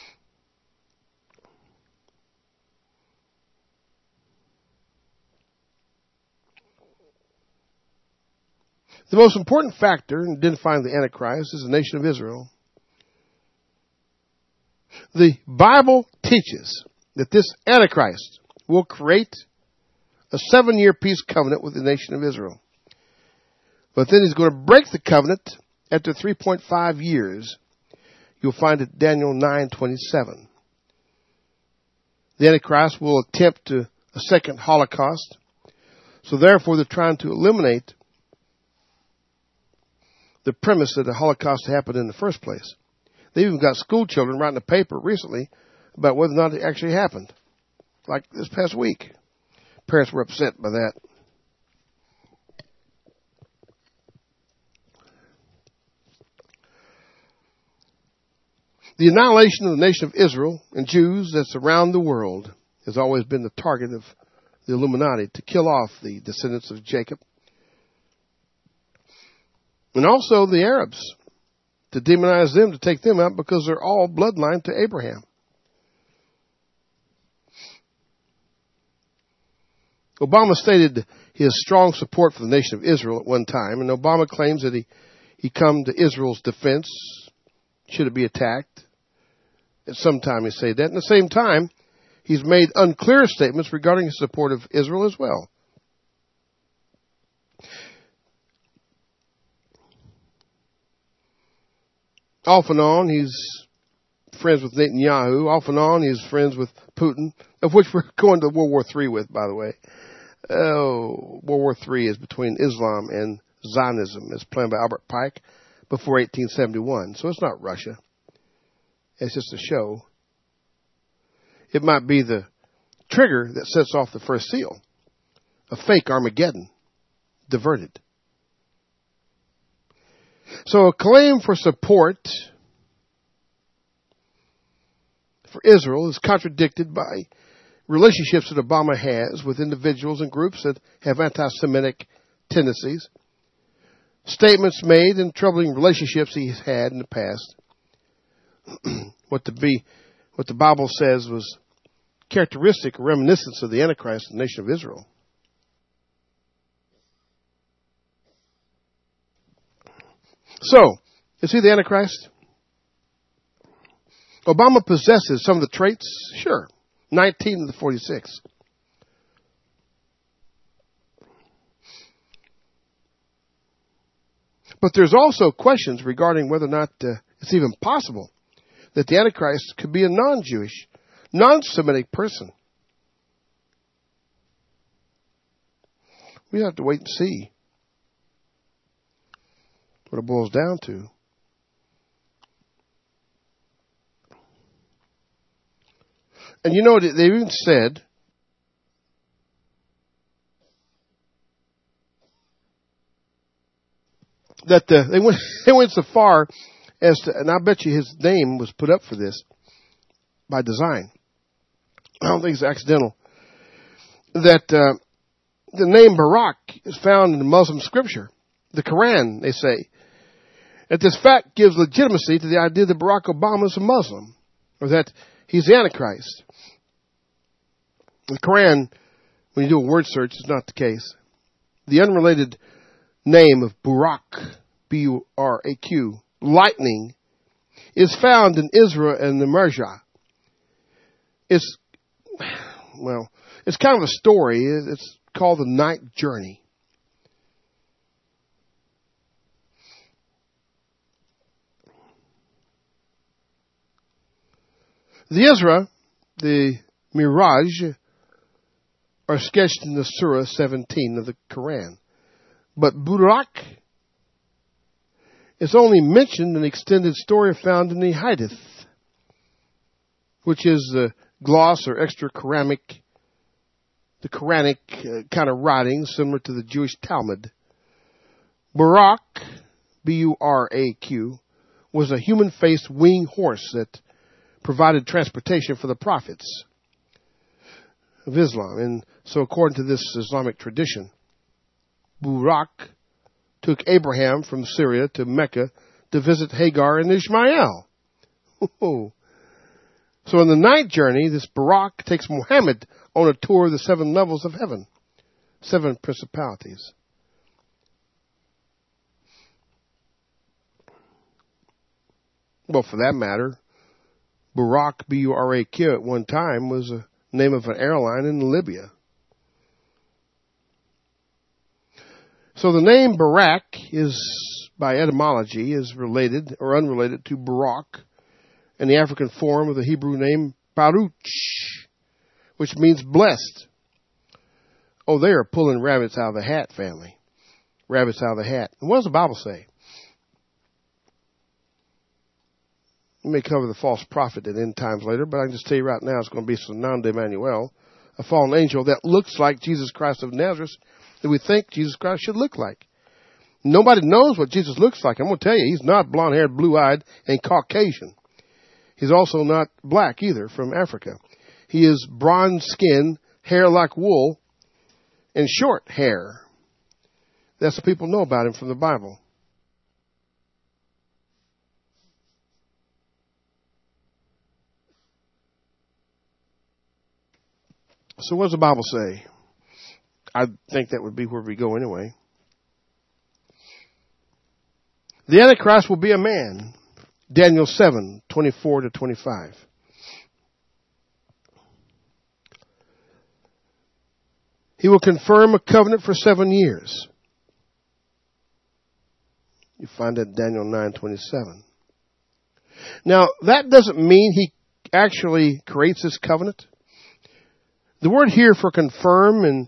The most important factor in identifying the Antichrist is the nation of Israel. The Bible teaches that this Antichrist will create a seven-year peace covenant with the nation of Israel. But then he's going to break the covenant after three point five years. You'll find it Daniel nine twenty-seven. The Antichrist will attempt to, a second Holocaust. So therefore, they're trying to eliminate the premise that the Holocaust happened in the first place. They even got school children writing a paper recently about whether or not it actually happened. Like this past week. Parents were upset by that. The annihilation of the nation of Israel and Jews that's around the world has always been the target of the Illuminati, to kill off the descendants of Jacob. And also the Arabs, to demonize them, to take them out, because they're all bloodline to Abraham. Obama stated his strong support for the nation of Israel at one time, and Obama claims that he, he come to Israel's defense should it be attacked. At some time he said that. At the same time, he's made unclear statements regarding his support of Israel as well. Off and on, he's friends with Netanyahu. Off and on, he's friends with Putin, of which we're going to World War Three with, by the way. Oh, World War Three is between Islam and Zionism, as planned by Albert Pike before eighteen seventy-one. So it's not Russia. It's just a show. It might be the trigger that sets off the first seal. A fake Armageddon. Diverted. So a claim for support for Israel is contradicted by relationships that Obama has with individuals and groups that have anti-Semitic tendencies, statements made, and troubling relationships he's had in the past. What to be, what the Bible says was characteristic or reminiscence of the Antichrist, the nation of Israel. So, is he the Antichrist? Obama possesses some of the traits? Sure. nineteen of the forty-six. But there's also questions regarding whether or not uh, it's even possible that the Antichrist could be a non-Jewish, non-Semitic person. We have to wait and see what it boils down to. And you know, they even said that uh, they went they went so far as to, and I bet you his name was put up for this by design. I don't think it's accidental. That uh, the name Barak is found in the Muslim scripture, the Quran, they say. That this fact gives legitimacy to the idea that Barack Obama is a Muslim, or that he's the Antichrist. The Quran, when you do a word search, is not the case. The unrelated name of Barak, B U R A Q, lightning, is found in Israel and the Merjah. It's, well, it's kind of a story. It's called The Night Journey. The Isra, the Miraj, are sketched in the Surah seventeen of the Quran. But Barak is only mentioned in the extended story found in the Hadith, which is the gloss or extra Quranic, the Quranic uh, kind of writing similar to the Jewish Talmud. Barak, B U R A Q, was a human-faced winged horse that provided transportation for the prophets of Islam. And so according to this Islamic tradition, Barak took Abraham from Syria to Mecca to visit Hagar and Ishmael. So in the night journey, this Barak takes Muhammad on a tour of the seven levels of heaven, seven principalities. Well, for that matter, Barak, B U R A Q, at one time was the name of an airline in Libya. So the name Barak is, by etymology, is related or unrelated to Barak, and the African form of the Hebrew name Baruch, which means blessed. Oh, they are pulling rabbits out of the hat, family. Rabbits out of the hat. And what does the Bible say? We may cover the false prophet at end times later, but I can just tell you right now it's going to be Sananda Emmanuel, a fallen angel that looks like Jesus Christ of Nazareth, that we think Jesus Christ should look like. Nobody knows what Jesus looks like. I'm going to tell you, he's not blonde-haired, blue-eyed, and Caucasian. He's also not black either, from Africa. He is bronze skin, hair like wool, and short hair. That's what people know about him from the Bible. So what does the Bible say? I think that would be where we go anyway. The Antichrist will be a man. Daniel seven, twenty-four to twenty-five. He will confirm a covenant for seven years. You find that in Daniel nine, twenty-seven. Now, that doesn't mean he actually creates this covenant. The word here for confirm and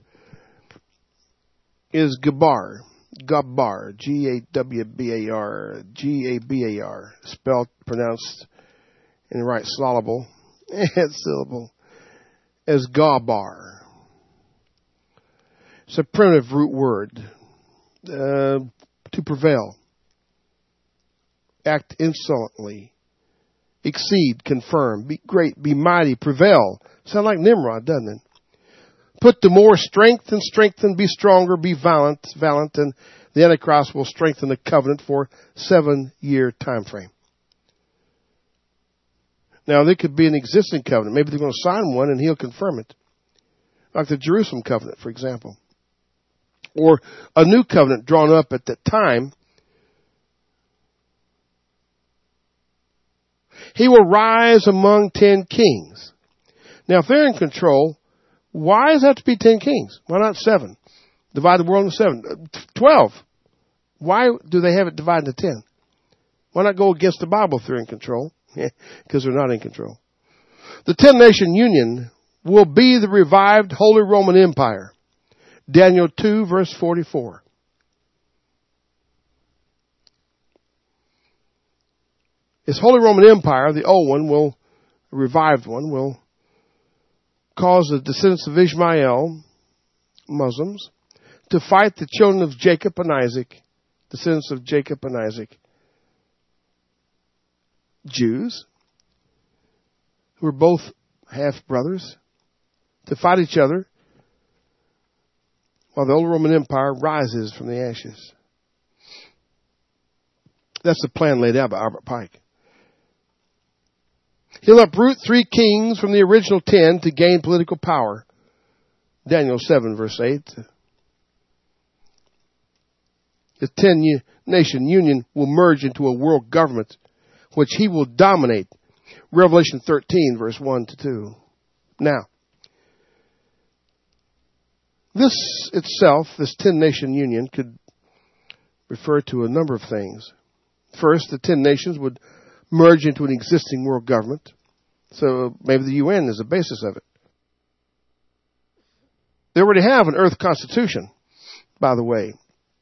is gabar. Gabar. G A W B A R. G A B A R. Spelled, pronounced in the right syllable. syllable. As gabar. It's a primitive root word. Uh, to prevail. Act insolently. Exceed, confirm, be great, be mighty, prevail. Sound like Nimrod, doesn't it? Put to more strength and strengthen, be stronger, be valiant, valiant, and the Antichrist will strengthen the covenant for seven-year time frame. Now, there could be an existing covenant. Maybe they're going to sign one and he'll confirm it. Like the Jerusalem covenant, for example. Or a new covenant drawn up at that time. He will rise among ten kings. Now, if they're in control, why does it have to be ten kings? Why not seven? Divide the world into seven. Twelve. Why do they have it divided into ten? Why not go against the Bible if they're in control? Because they're not in control. The ten-nation union will be the revived Holy Roman Empire. Daniel two, verse forty-four. This Holy Roman Empire, the old one, will, the revived one, will cause the descendants of Ishmael, Muslims, to fight the children of Jacob and Isaac, descendants of Jacob and Isaac, Jews, who are both half-brothers, to fight each other while the old Roman Empire rises from the ashes. That's the plan laid out by Albert Pike. He'll uproot three kings from the original ten to gain political power. Daniel seven, verse eight. The ten-nation union will merge into a world government, which he will dominate. Revelation thirteen, verse one to two. Now, this itself, this ten-nation union, could refer to a number of things. First, the ten nations would merge into an existing world government. So maybe the U N is the basis of it. They already have an Earth Constitution, by the way.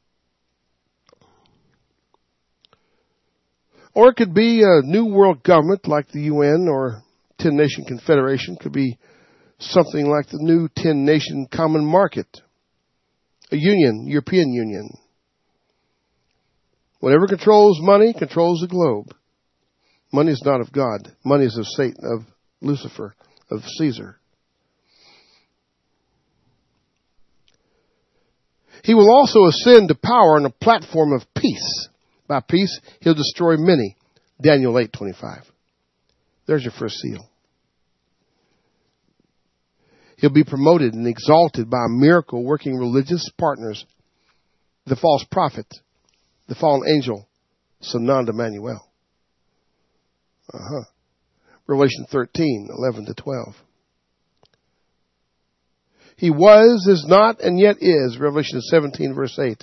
Or it could be a new world government like the U N or ten-nation confederation. Could be something like the new ten-nation common market. A union, European Union. Whatever controls money controls the globe. Money is not of God. Money is of Satan, of Lucifer, of Caesar. He will also ascend to power on a platform of peace. By peace, he'll destroy many. Daniel eight twenty-five. There's your first seal. He'll be promoted and exalted by miracle-working religious partners. The false prophet, the fallen angel, Sananda Emmanuel. Uh-huh. Revelation thirteen, eleven to twelve. He was, is not, and yet is. Revelation seventeen, verse eight.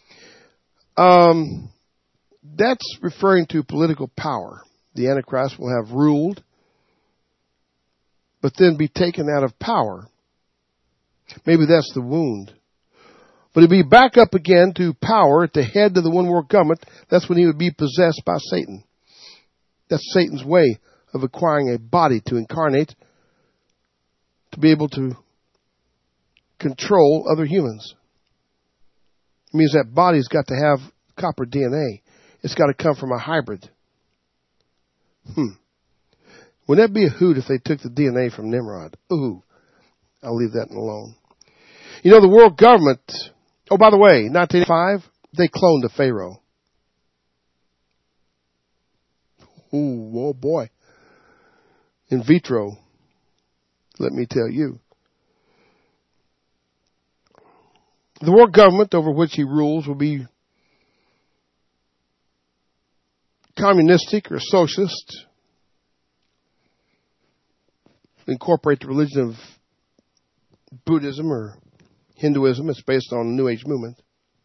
Um, that's referring to political power. The Antichrist will have ruled, but then be taken out of power. Maybe that's the wound. But he'd be back up again to power at the head of the one world government. That's when he would be possessed by Satan. That's Satan's way of acquiring a body to incarnate, to be able to control other humans. It means that body's got to have copper D N A. It's got to come from a hybrid. Hmm. Wouldn't that be a hoot if they took the D N A from Nimrod? Ooh. I'll leave that alone. You know, the world government, oh, by the way, nineteen eighty-five, they cloned a Pharaoh. Ooh, oh boy. In vitro, let me tell you. The world government over which he rules will be communistic or socialist. Incorporate the religion of Buddhism or Hinduism. It's based on the New Age movement.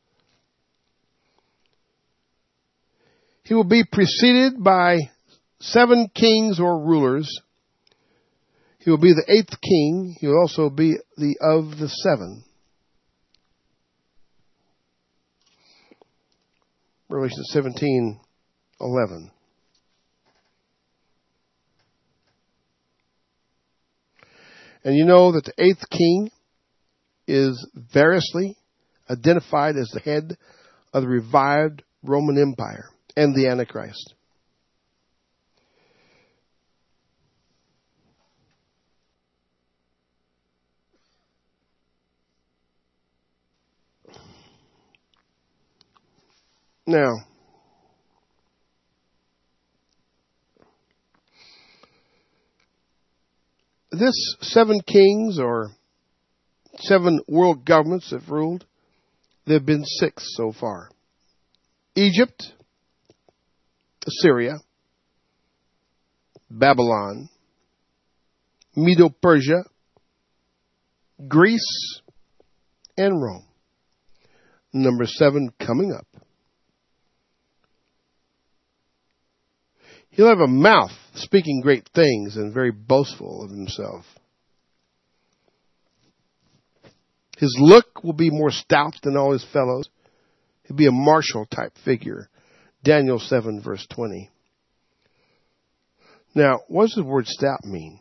He will be preceded by seven kings or rulers. He will be the eighth king. He will also be the of the seven. Revelation seventeen eleven. And you know that the eighth king is variously identified as the head of the revived Roman Empire and the Antichrist. Now, this seven kings or seven world governments have ruled. There have been six so far. Egypt, Assyria, Babylon, Medo-Persia, Greece, and Rome. Number seven coming up. He'll have a mouth speaking great things and very boastful of himself. His look will be more stout than all his fellows. He'll be a martial type figure. Daniel seven verse twenty. Now, what does the word stout mean?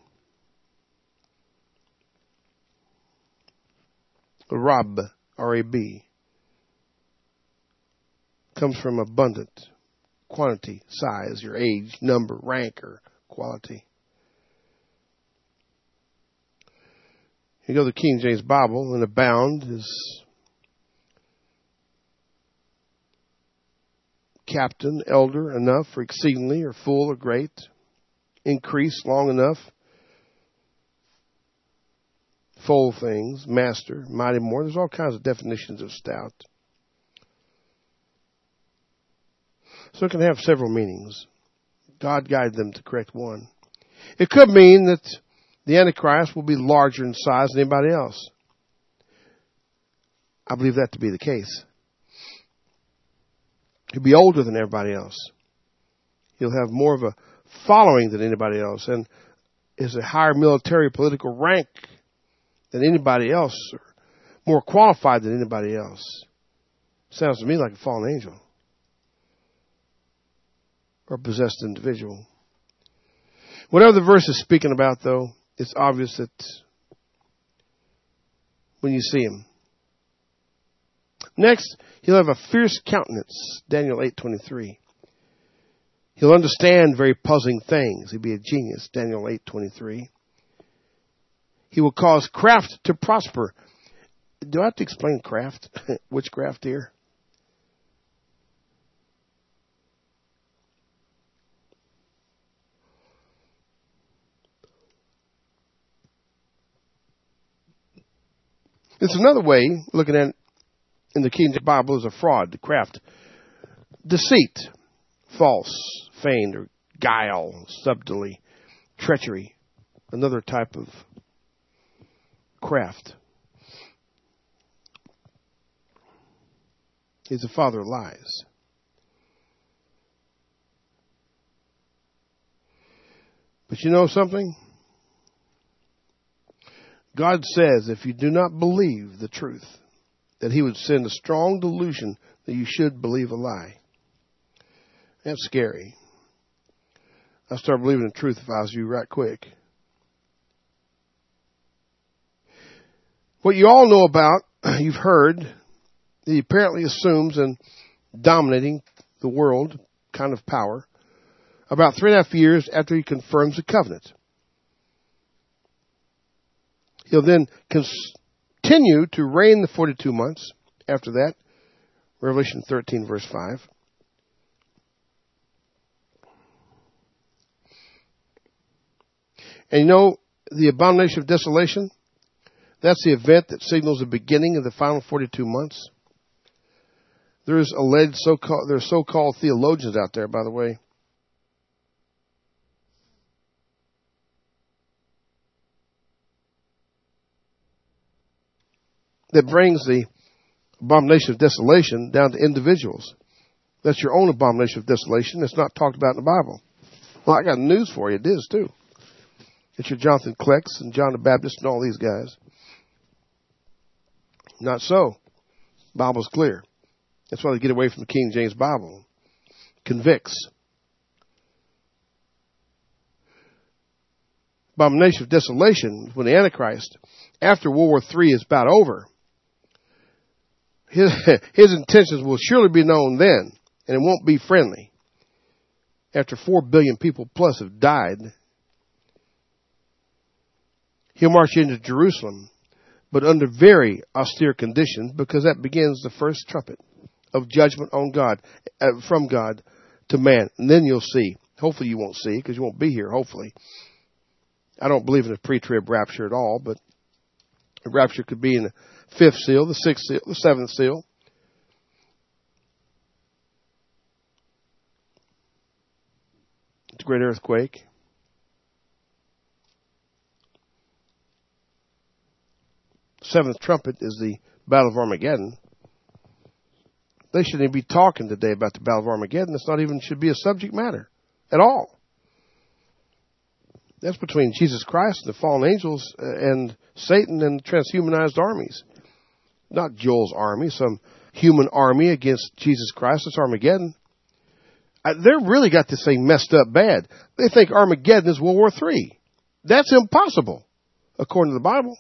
Rab, R A B, comes from abundant. Quantity, size, your age, number, rank, or quality. You go to the King James Bible, and abound is captain, elder, enough, or exceedingly, or full, or great. Increase, long enough. Full things, master, mighty more. There's all kinds of definitions of stout. So it can have several meanings. God guided them to correct one. It could mean that the Antichrist will be larger in size than anybody else. I believe that to be the case. He'll be older than everybody else. He'll have more of a following than anybody else, and is a higher military political rank than anybody else, or more qualified than anybody else. Sounds to me like a fallen angel. Or possessed individual. Whatever the verse is speaking about, though, it's obvious that when you see him. Next, he'll have a fierce countenance, Daniel eight twenty-three. He'll understand very puzzling things. He'll be a genius, Daniel eight twenty-three. He will cause craft to prosper. Do I have to explain craft? Witchcraft here? It's another way, looking at in the King James Bible, is a fraud, craft, deceit, false, feigned, or guile, subtly, treachery, another type of craft. He's the father of lies. But you know something? God says if you do not believe the truth, that he would send a strong delusion that you should believe a lie. That's scary. I start believing the truth if I was you right quick. What you all know about, you've heard, that he apparently assumes in dominating the world kind of power about three and a half years after he confirms the covenant. He'll then continue to reign the forty-two months after that. Revelation thirteen, verse five. And you know, the abomination of desolation, that's the event that signals the beginning of the final forty-two months. There's alleged so-called, there's so-called theologians out there, by the way, that brings the abomination of desolation down to individuals. That's your own abomination of desolation. It's not talked about in the Bible. Well, I got news for you. It is, too. It's your Jonathan Clecks and John the Baptist and all these guys. Not so. The Bible's clear. That's why they get away from the King James Bible. Convicts. Abomination of desolation, when the Antichrist, after World War Three is about over, his, his intentions will surely be known then, and it won't be friendly. After four billion people plus have died, he'll march into Jerusalem, but under very austere conditions, because that begins the first trumpet of judgment on God, uh, from God to man. And then you'll see. Hopefully you won't see, because you won't be here, hopefully. I don't believe in a pre-trib rapture at all, but a rapture could be in the fifth seal, the sixth seal, the seventh seal. It's a great earthquake. Seventh trumpet is the Battle of Armageddon. They shouldn't even be talking today about the Battle of Armageddon. It's not even should be a subject matter at all. That's between Jesus Christ and the fallen angels and Satan and transhumanized armies. Not Joel's army, some human army against Jesus Christ. It's Armageddon. I, they've really got this thing messed up bad. They think Armageddon is World War Three. That's impossible, according to the Bible.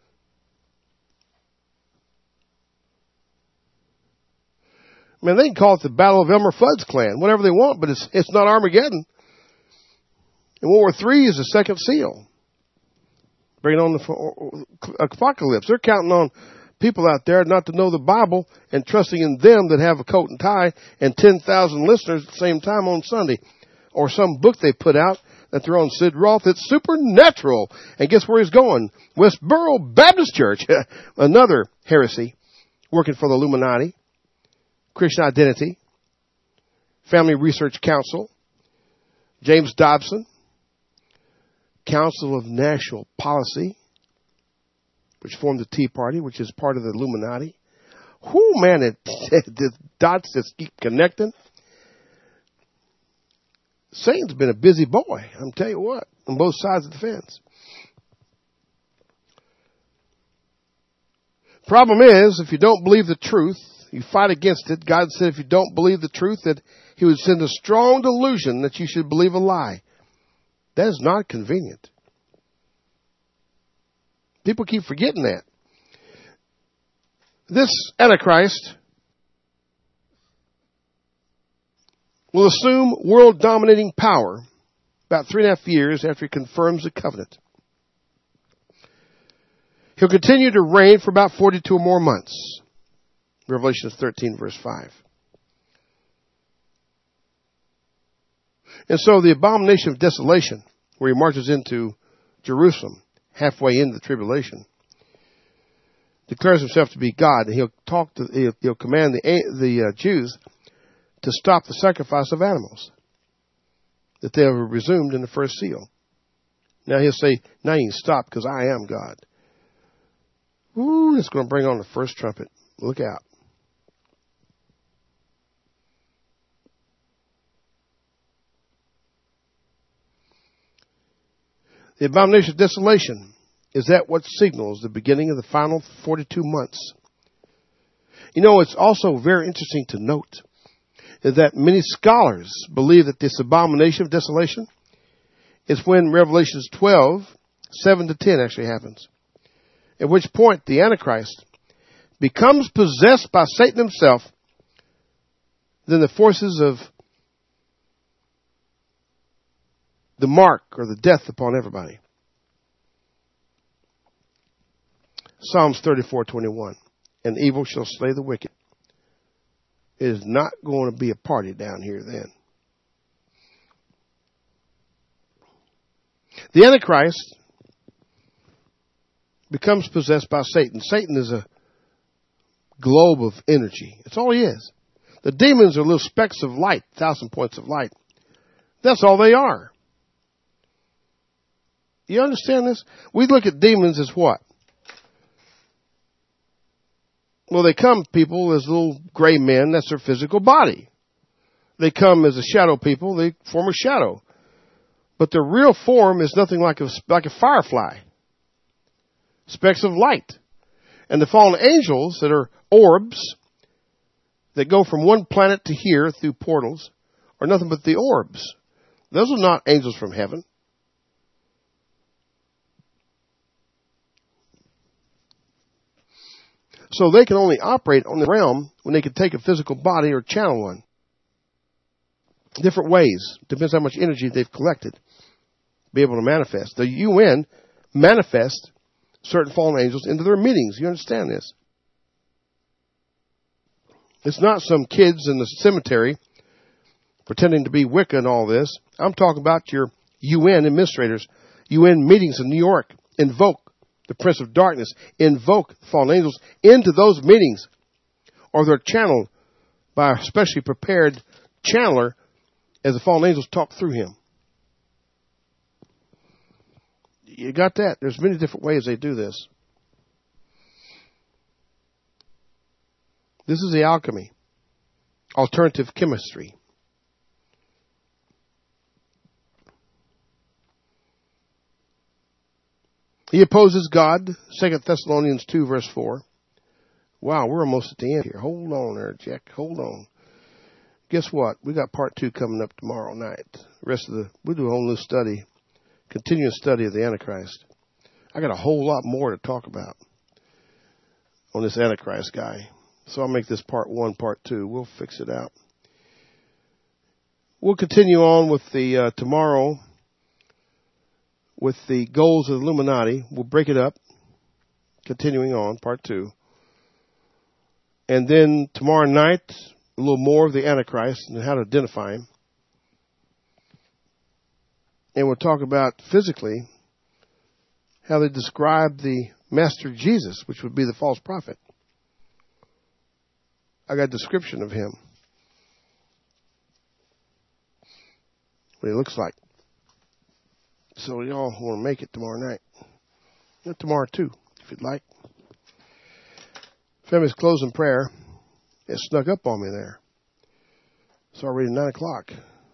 Man, they can call it the Battle of Elmer Fudd's clan, whatever they want, but it's it's not Armageddon. And World War Three is the second seal. Bringing on the apocalypse. They're counting on people out there not to know the Bible and trusting in them that have a coat and tie and ten thousand listeners at the same time on Sunday. Or some book they put out that they're on Sid Roth. It's supernatural. And guess where he's going? Westboro Baptist Church. Another heresy working for the Illuminati. Christian Identity. Family Research Council. James Dobson. Council of National Policy, which formed the Tea Party, which is part of the Illuminati. Whoo, man, it, the dots just keep connecting. Satan's been a busy boy, I'm tell you what, on both sides of the fence. Problem is, if you don't believe the truth, you fight against it. God said if you don't believe the truth, that he would send a strong delusion that you should believe a lie. That is not convenient. People keep forgetting that. This Antichrist will assume world-dominating power about three and a half years after he confirms the covenant. He'll continue to reign for about forty-two more months. Revelation thirteen, verse five. And so the abomination of desolation, where he marches into Jerusalem, halfway into the tribulation, declares himself to be God, and he'll talk to, he'll, he'll command the the uh, Jews to stop the sacrifice of animals that they have resumed in the first seal. Now he'll say, "Now you can stop because I am God." Ooh, it's going to bring on the first trumpet. Look out. The abomination of desolation is that what signals the beginning of the final forty-two months. You know, it's also very interesting to note is that many scholars believe that this abomination of desolation is when Revelations twelve, seven to ten actually happens. At which point the Antichrist becomes possessed by Satan himself. Then the forces of the mark or the death upon everybody. Psalms thirty-four twenty-one. And evil shall slay the wicked. It is not going to be a party down here then. The Antichrist becomes possessed by Satan. Satan is a globe of energy. That's all he is. The demons are little specks of light, thousand points of light. That's all they are. You understand this? We look at demons as what? Well, they come, people, as little gray men. That's their physical body. They come as a shadow people. They form a shadow. But their real form is nothing like a, like a firefly. Specks of light. And the fallen angels that are orbs that go from one planet to here through portals are nothing but the orbs. Those are not angels from heaven. So they can only operate on the realm when they can take a physical body or channel one. Different ways. Depends how much energy they've collected. Be able to manifest. The U N manifest certain fallen angels into their meetings. You understand this? It's not some kids in the cemetery pretending to be Wicca and all this. I'm talking about your U N administrators. U N meetings in New York. Invoke the Prince of Darkness. Invoke fallen angels into those meetings. Or they're channeled by a specially prepared channeler as the fallen angels talk through him. You got that? There's many different ways they do this. This is the alchemy. Alternative chemistry. He opposes God. Second Thessalonians two, verse four. Wow, we're almost at the end here. Hold on there, Jack. Hold on. Guess what? We got part two coming up tomorrow night. The rest of the, we'll do a whole new study. Continuous study of the Antichrist. I got a whole lot more to talk about on this Antichrist guy. So I'll make this part one, part two. We'll fix it out. We'll continue on with the, uh, tomorrow, with the goals of the Illuminati. We'll break it up. Continuing on, part two. And then tomorrow night, a little more of the Antichrist and how to identify him. And we'll talk about physically how they describe the Master Jesus, which would be the false prophet. I got a description of him. What he looks like. So y'all want to make it tomorrow night. Not tomorrow too, if you'd like. Family's closing prayer. It snuck up on me there. It's already nine o'clock.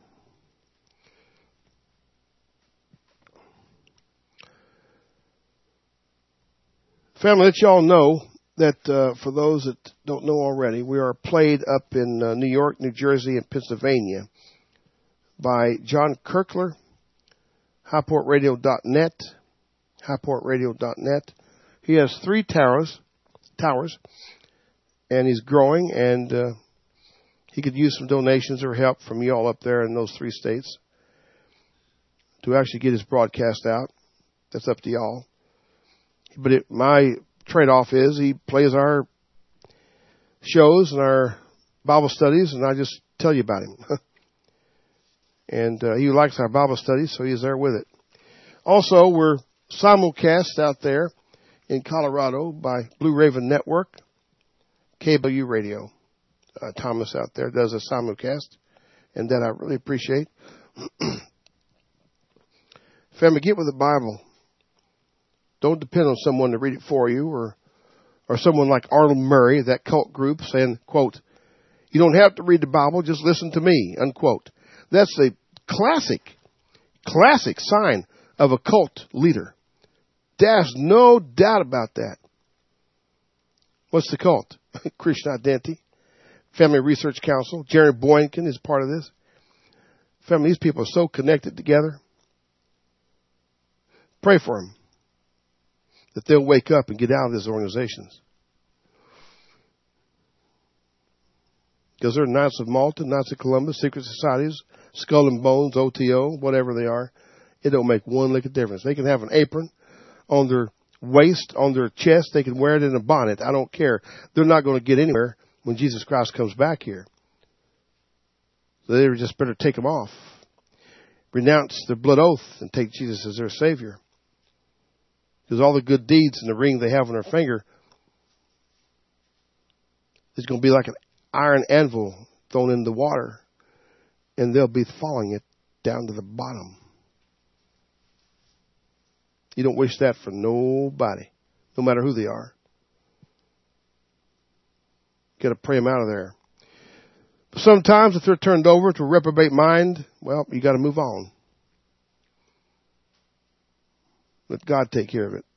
Family, let y'all know that uh, for those that don't know already, we are played up in uh, New York, New Jersey, and Pennsylvania by John Kirkler, Highport Radio dot net, Highport Radio dot net. He has three towers, towers, and he's growing, and uh, he could use some donations or help from y'all up there in those three states to actually get his broadcast out. That's up to y'all. But it, my trade-off is he plays our shows and our Bible studies, and I just tell you about him. And uh, he likes our Bible studies, so he's there with it. Also, we're simulcast out there in Colorado by Blue Raven Network, K B U Radio. Uh, Thomas out there does a simulcast, and that I really appreciate. Family, get with the Bible. Don't depend on someone to read it for you, or or someone like Arnold Murray, that cult group, saying, quote, you don't have to read the Bible, just listen to me, unquote. That's a classic, classic sign of a cult leader. There's no doubt about that. What's the cult? Krishna Identity. Family Research Council. Jerry Boykin is part of this. Family, these people are so connected together. Pray for them, that they'll wake up and get out of these organizations. Because they're Knights of Malta, Knights of Columbus, secret societies, Skull and Bones, O T O, whatever they are. It don't make one lick of difference. They can have an apron on their waist, on their chest. They can wear it in a bonnet. I don't care. They're not going to get anywhere when Jesus Christ comes back here. So they just better take them off. Renounce their blood oath and take Jesus as their Savior. Because all the good deeds in the ring they have on their finger is going to be like an iron anvil thrown in the water. And they'll be falling it down to the bottom. You don't wish that for nobody, no matter who they are. You got to pray them out of there. But sometimes if they're turned over to a reprobate mind, well, you got to move on. Let God take care of it.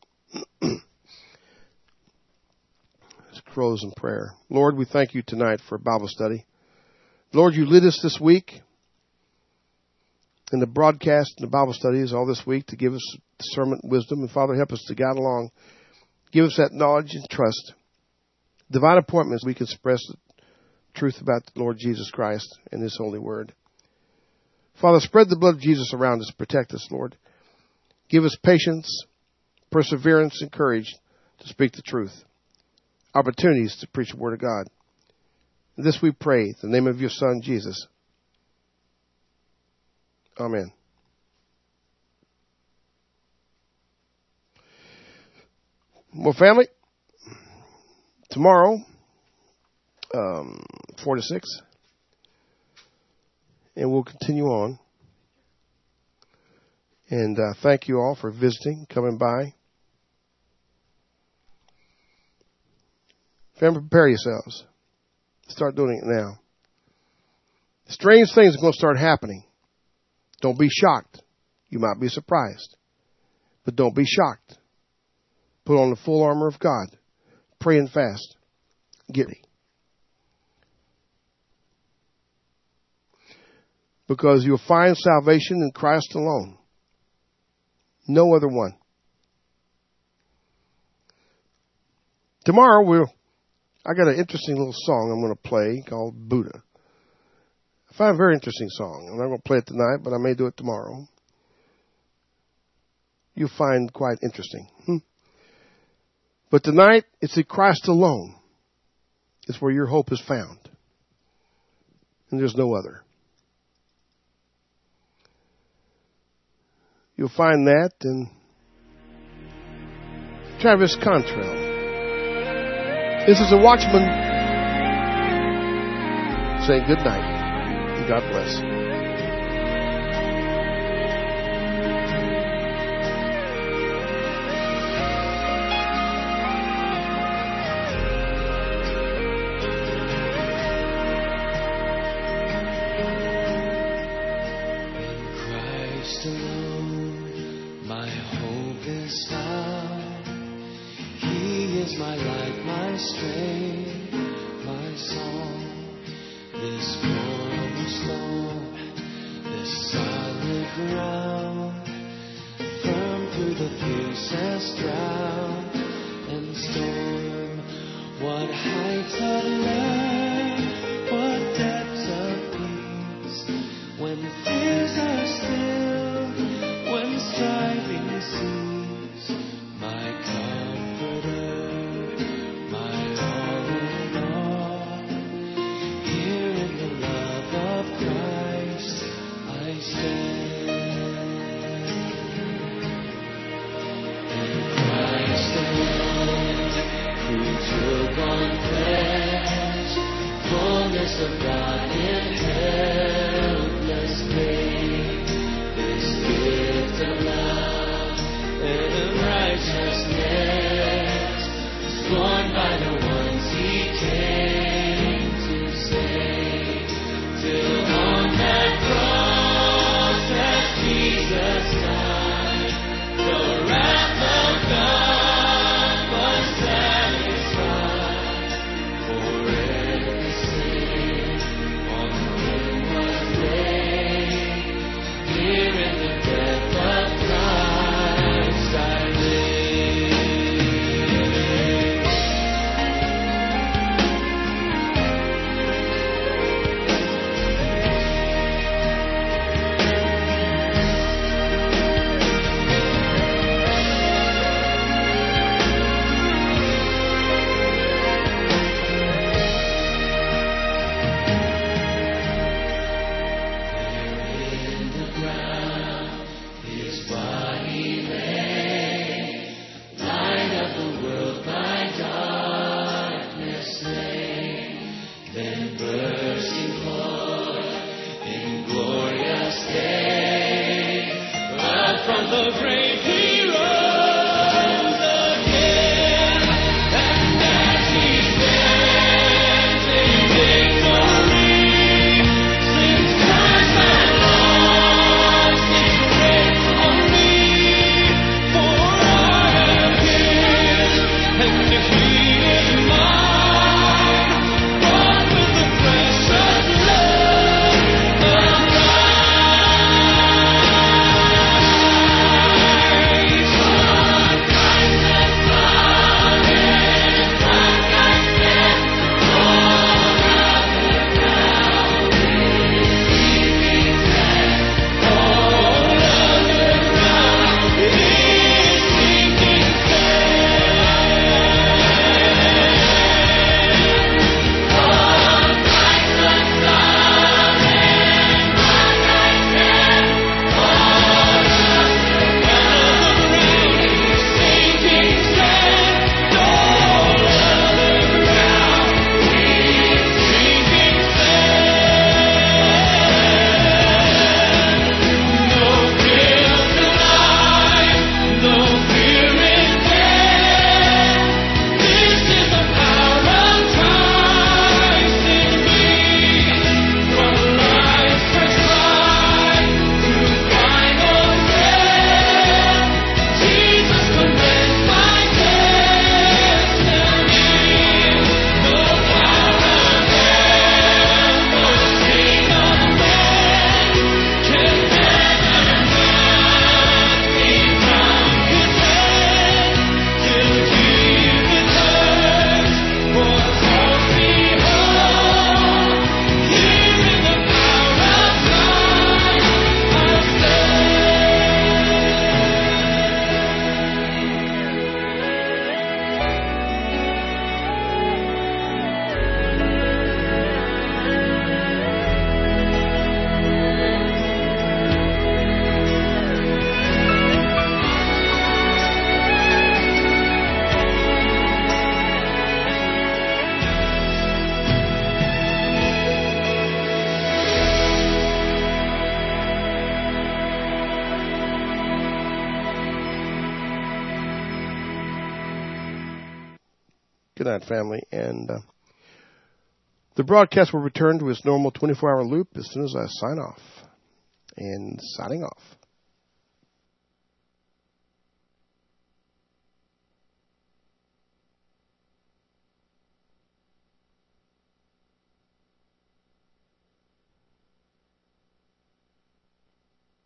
Let's close in prayer. Lord, we thank you tonight for Bible study. Lord, you led us this week in the broadcast and the Bible studies all this week to give us discernment and wisdom. And Father, help us to guide along. Give us that knowledge and trust. Divine appointments, we can express the truth about the Lord Jesus Christ and His holy word. Father, spread the blood of Jesus around us. Protect us, Lord. Give us patience, perseverance, and courage to speak the truth. Opportunities to preach the word of God. And this we pray in the name of your Son, Jesus. Amen. Well, family, tomorrow, um, four to six, and we'll continue on. And uh, thank you all for visiting, coming by. Family, prepare yourselves. Start doing it now. Strange things are going to start happening. Don't be shocked. You might be surprised. But don't be shocked. Put on the full armor of God. Pray and fast. Get it. Because you'll find salvation in Christ alone. No other one. Tomorrow we'll, I got an interesting little song I'm going to play called Buddha. I find a very interesting song. I'm not going to play it tonight, but I may do it tomorrow. You'll find quite interesting. Hmm. But tonight, it's in Christ alone. It's where your hope is found. And there's no other. You'll find that in Travis Contrell. This is a watchman saying good night and God bless. Of God in helpless pain. Good night, family. And uh, the broadcast will return to its normal twenty-four hour loop as soon as I sign off. And signing off.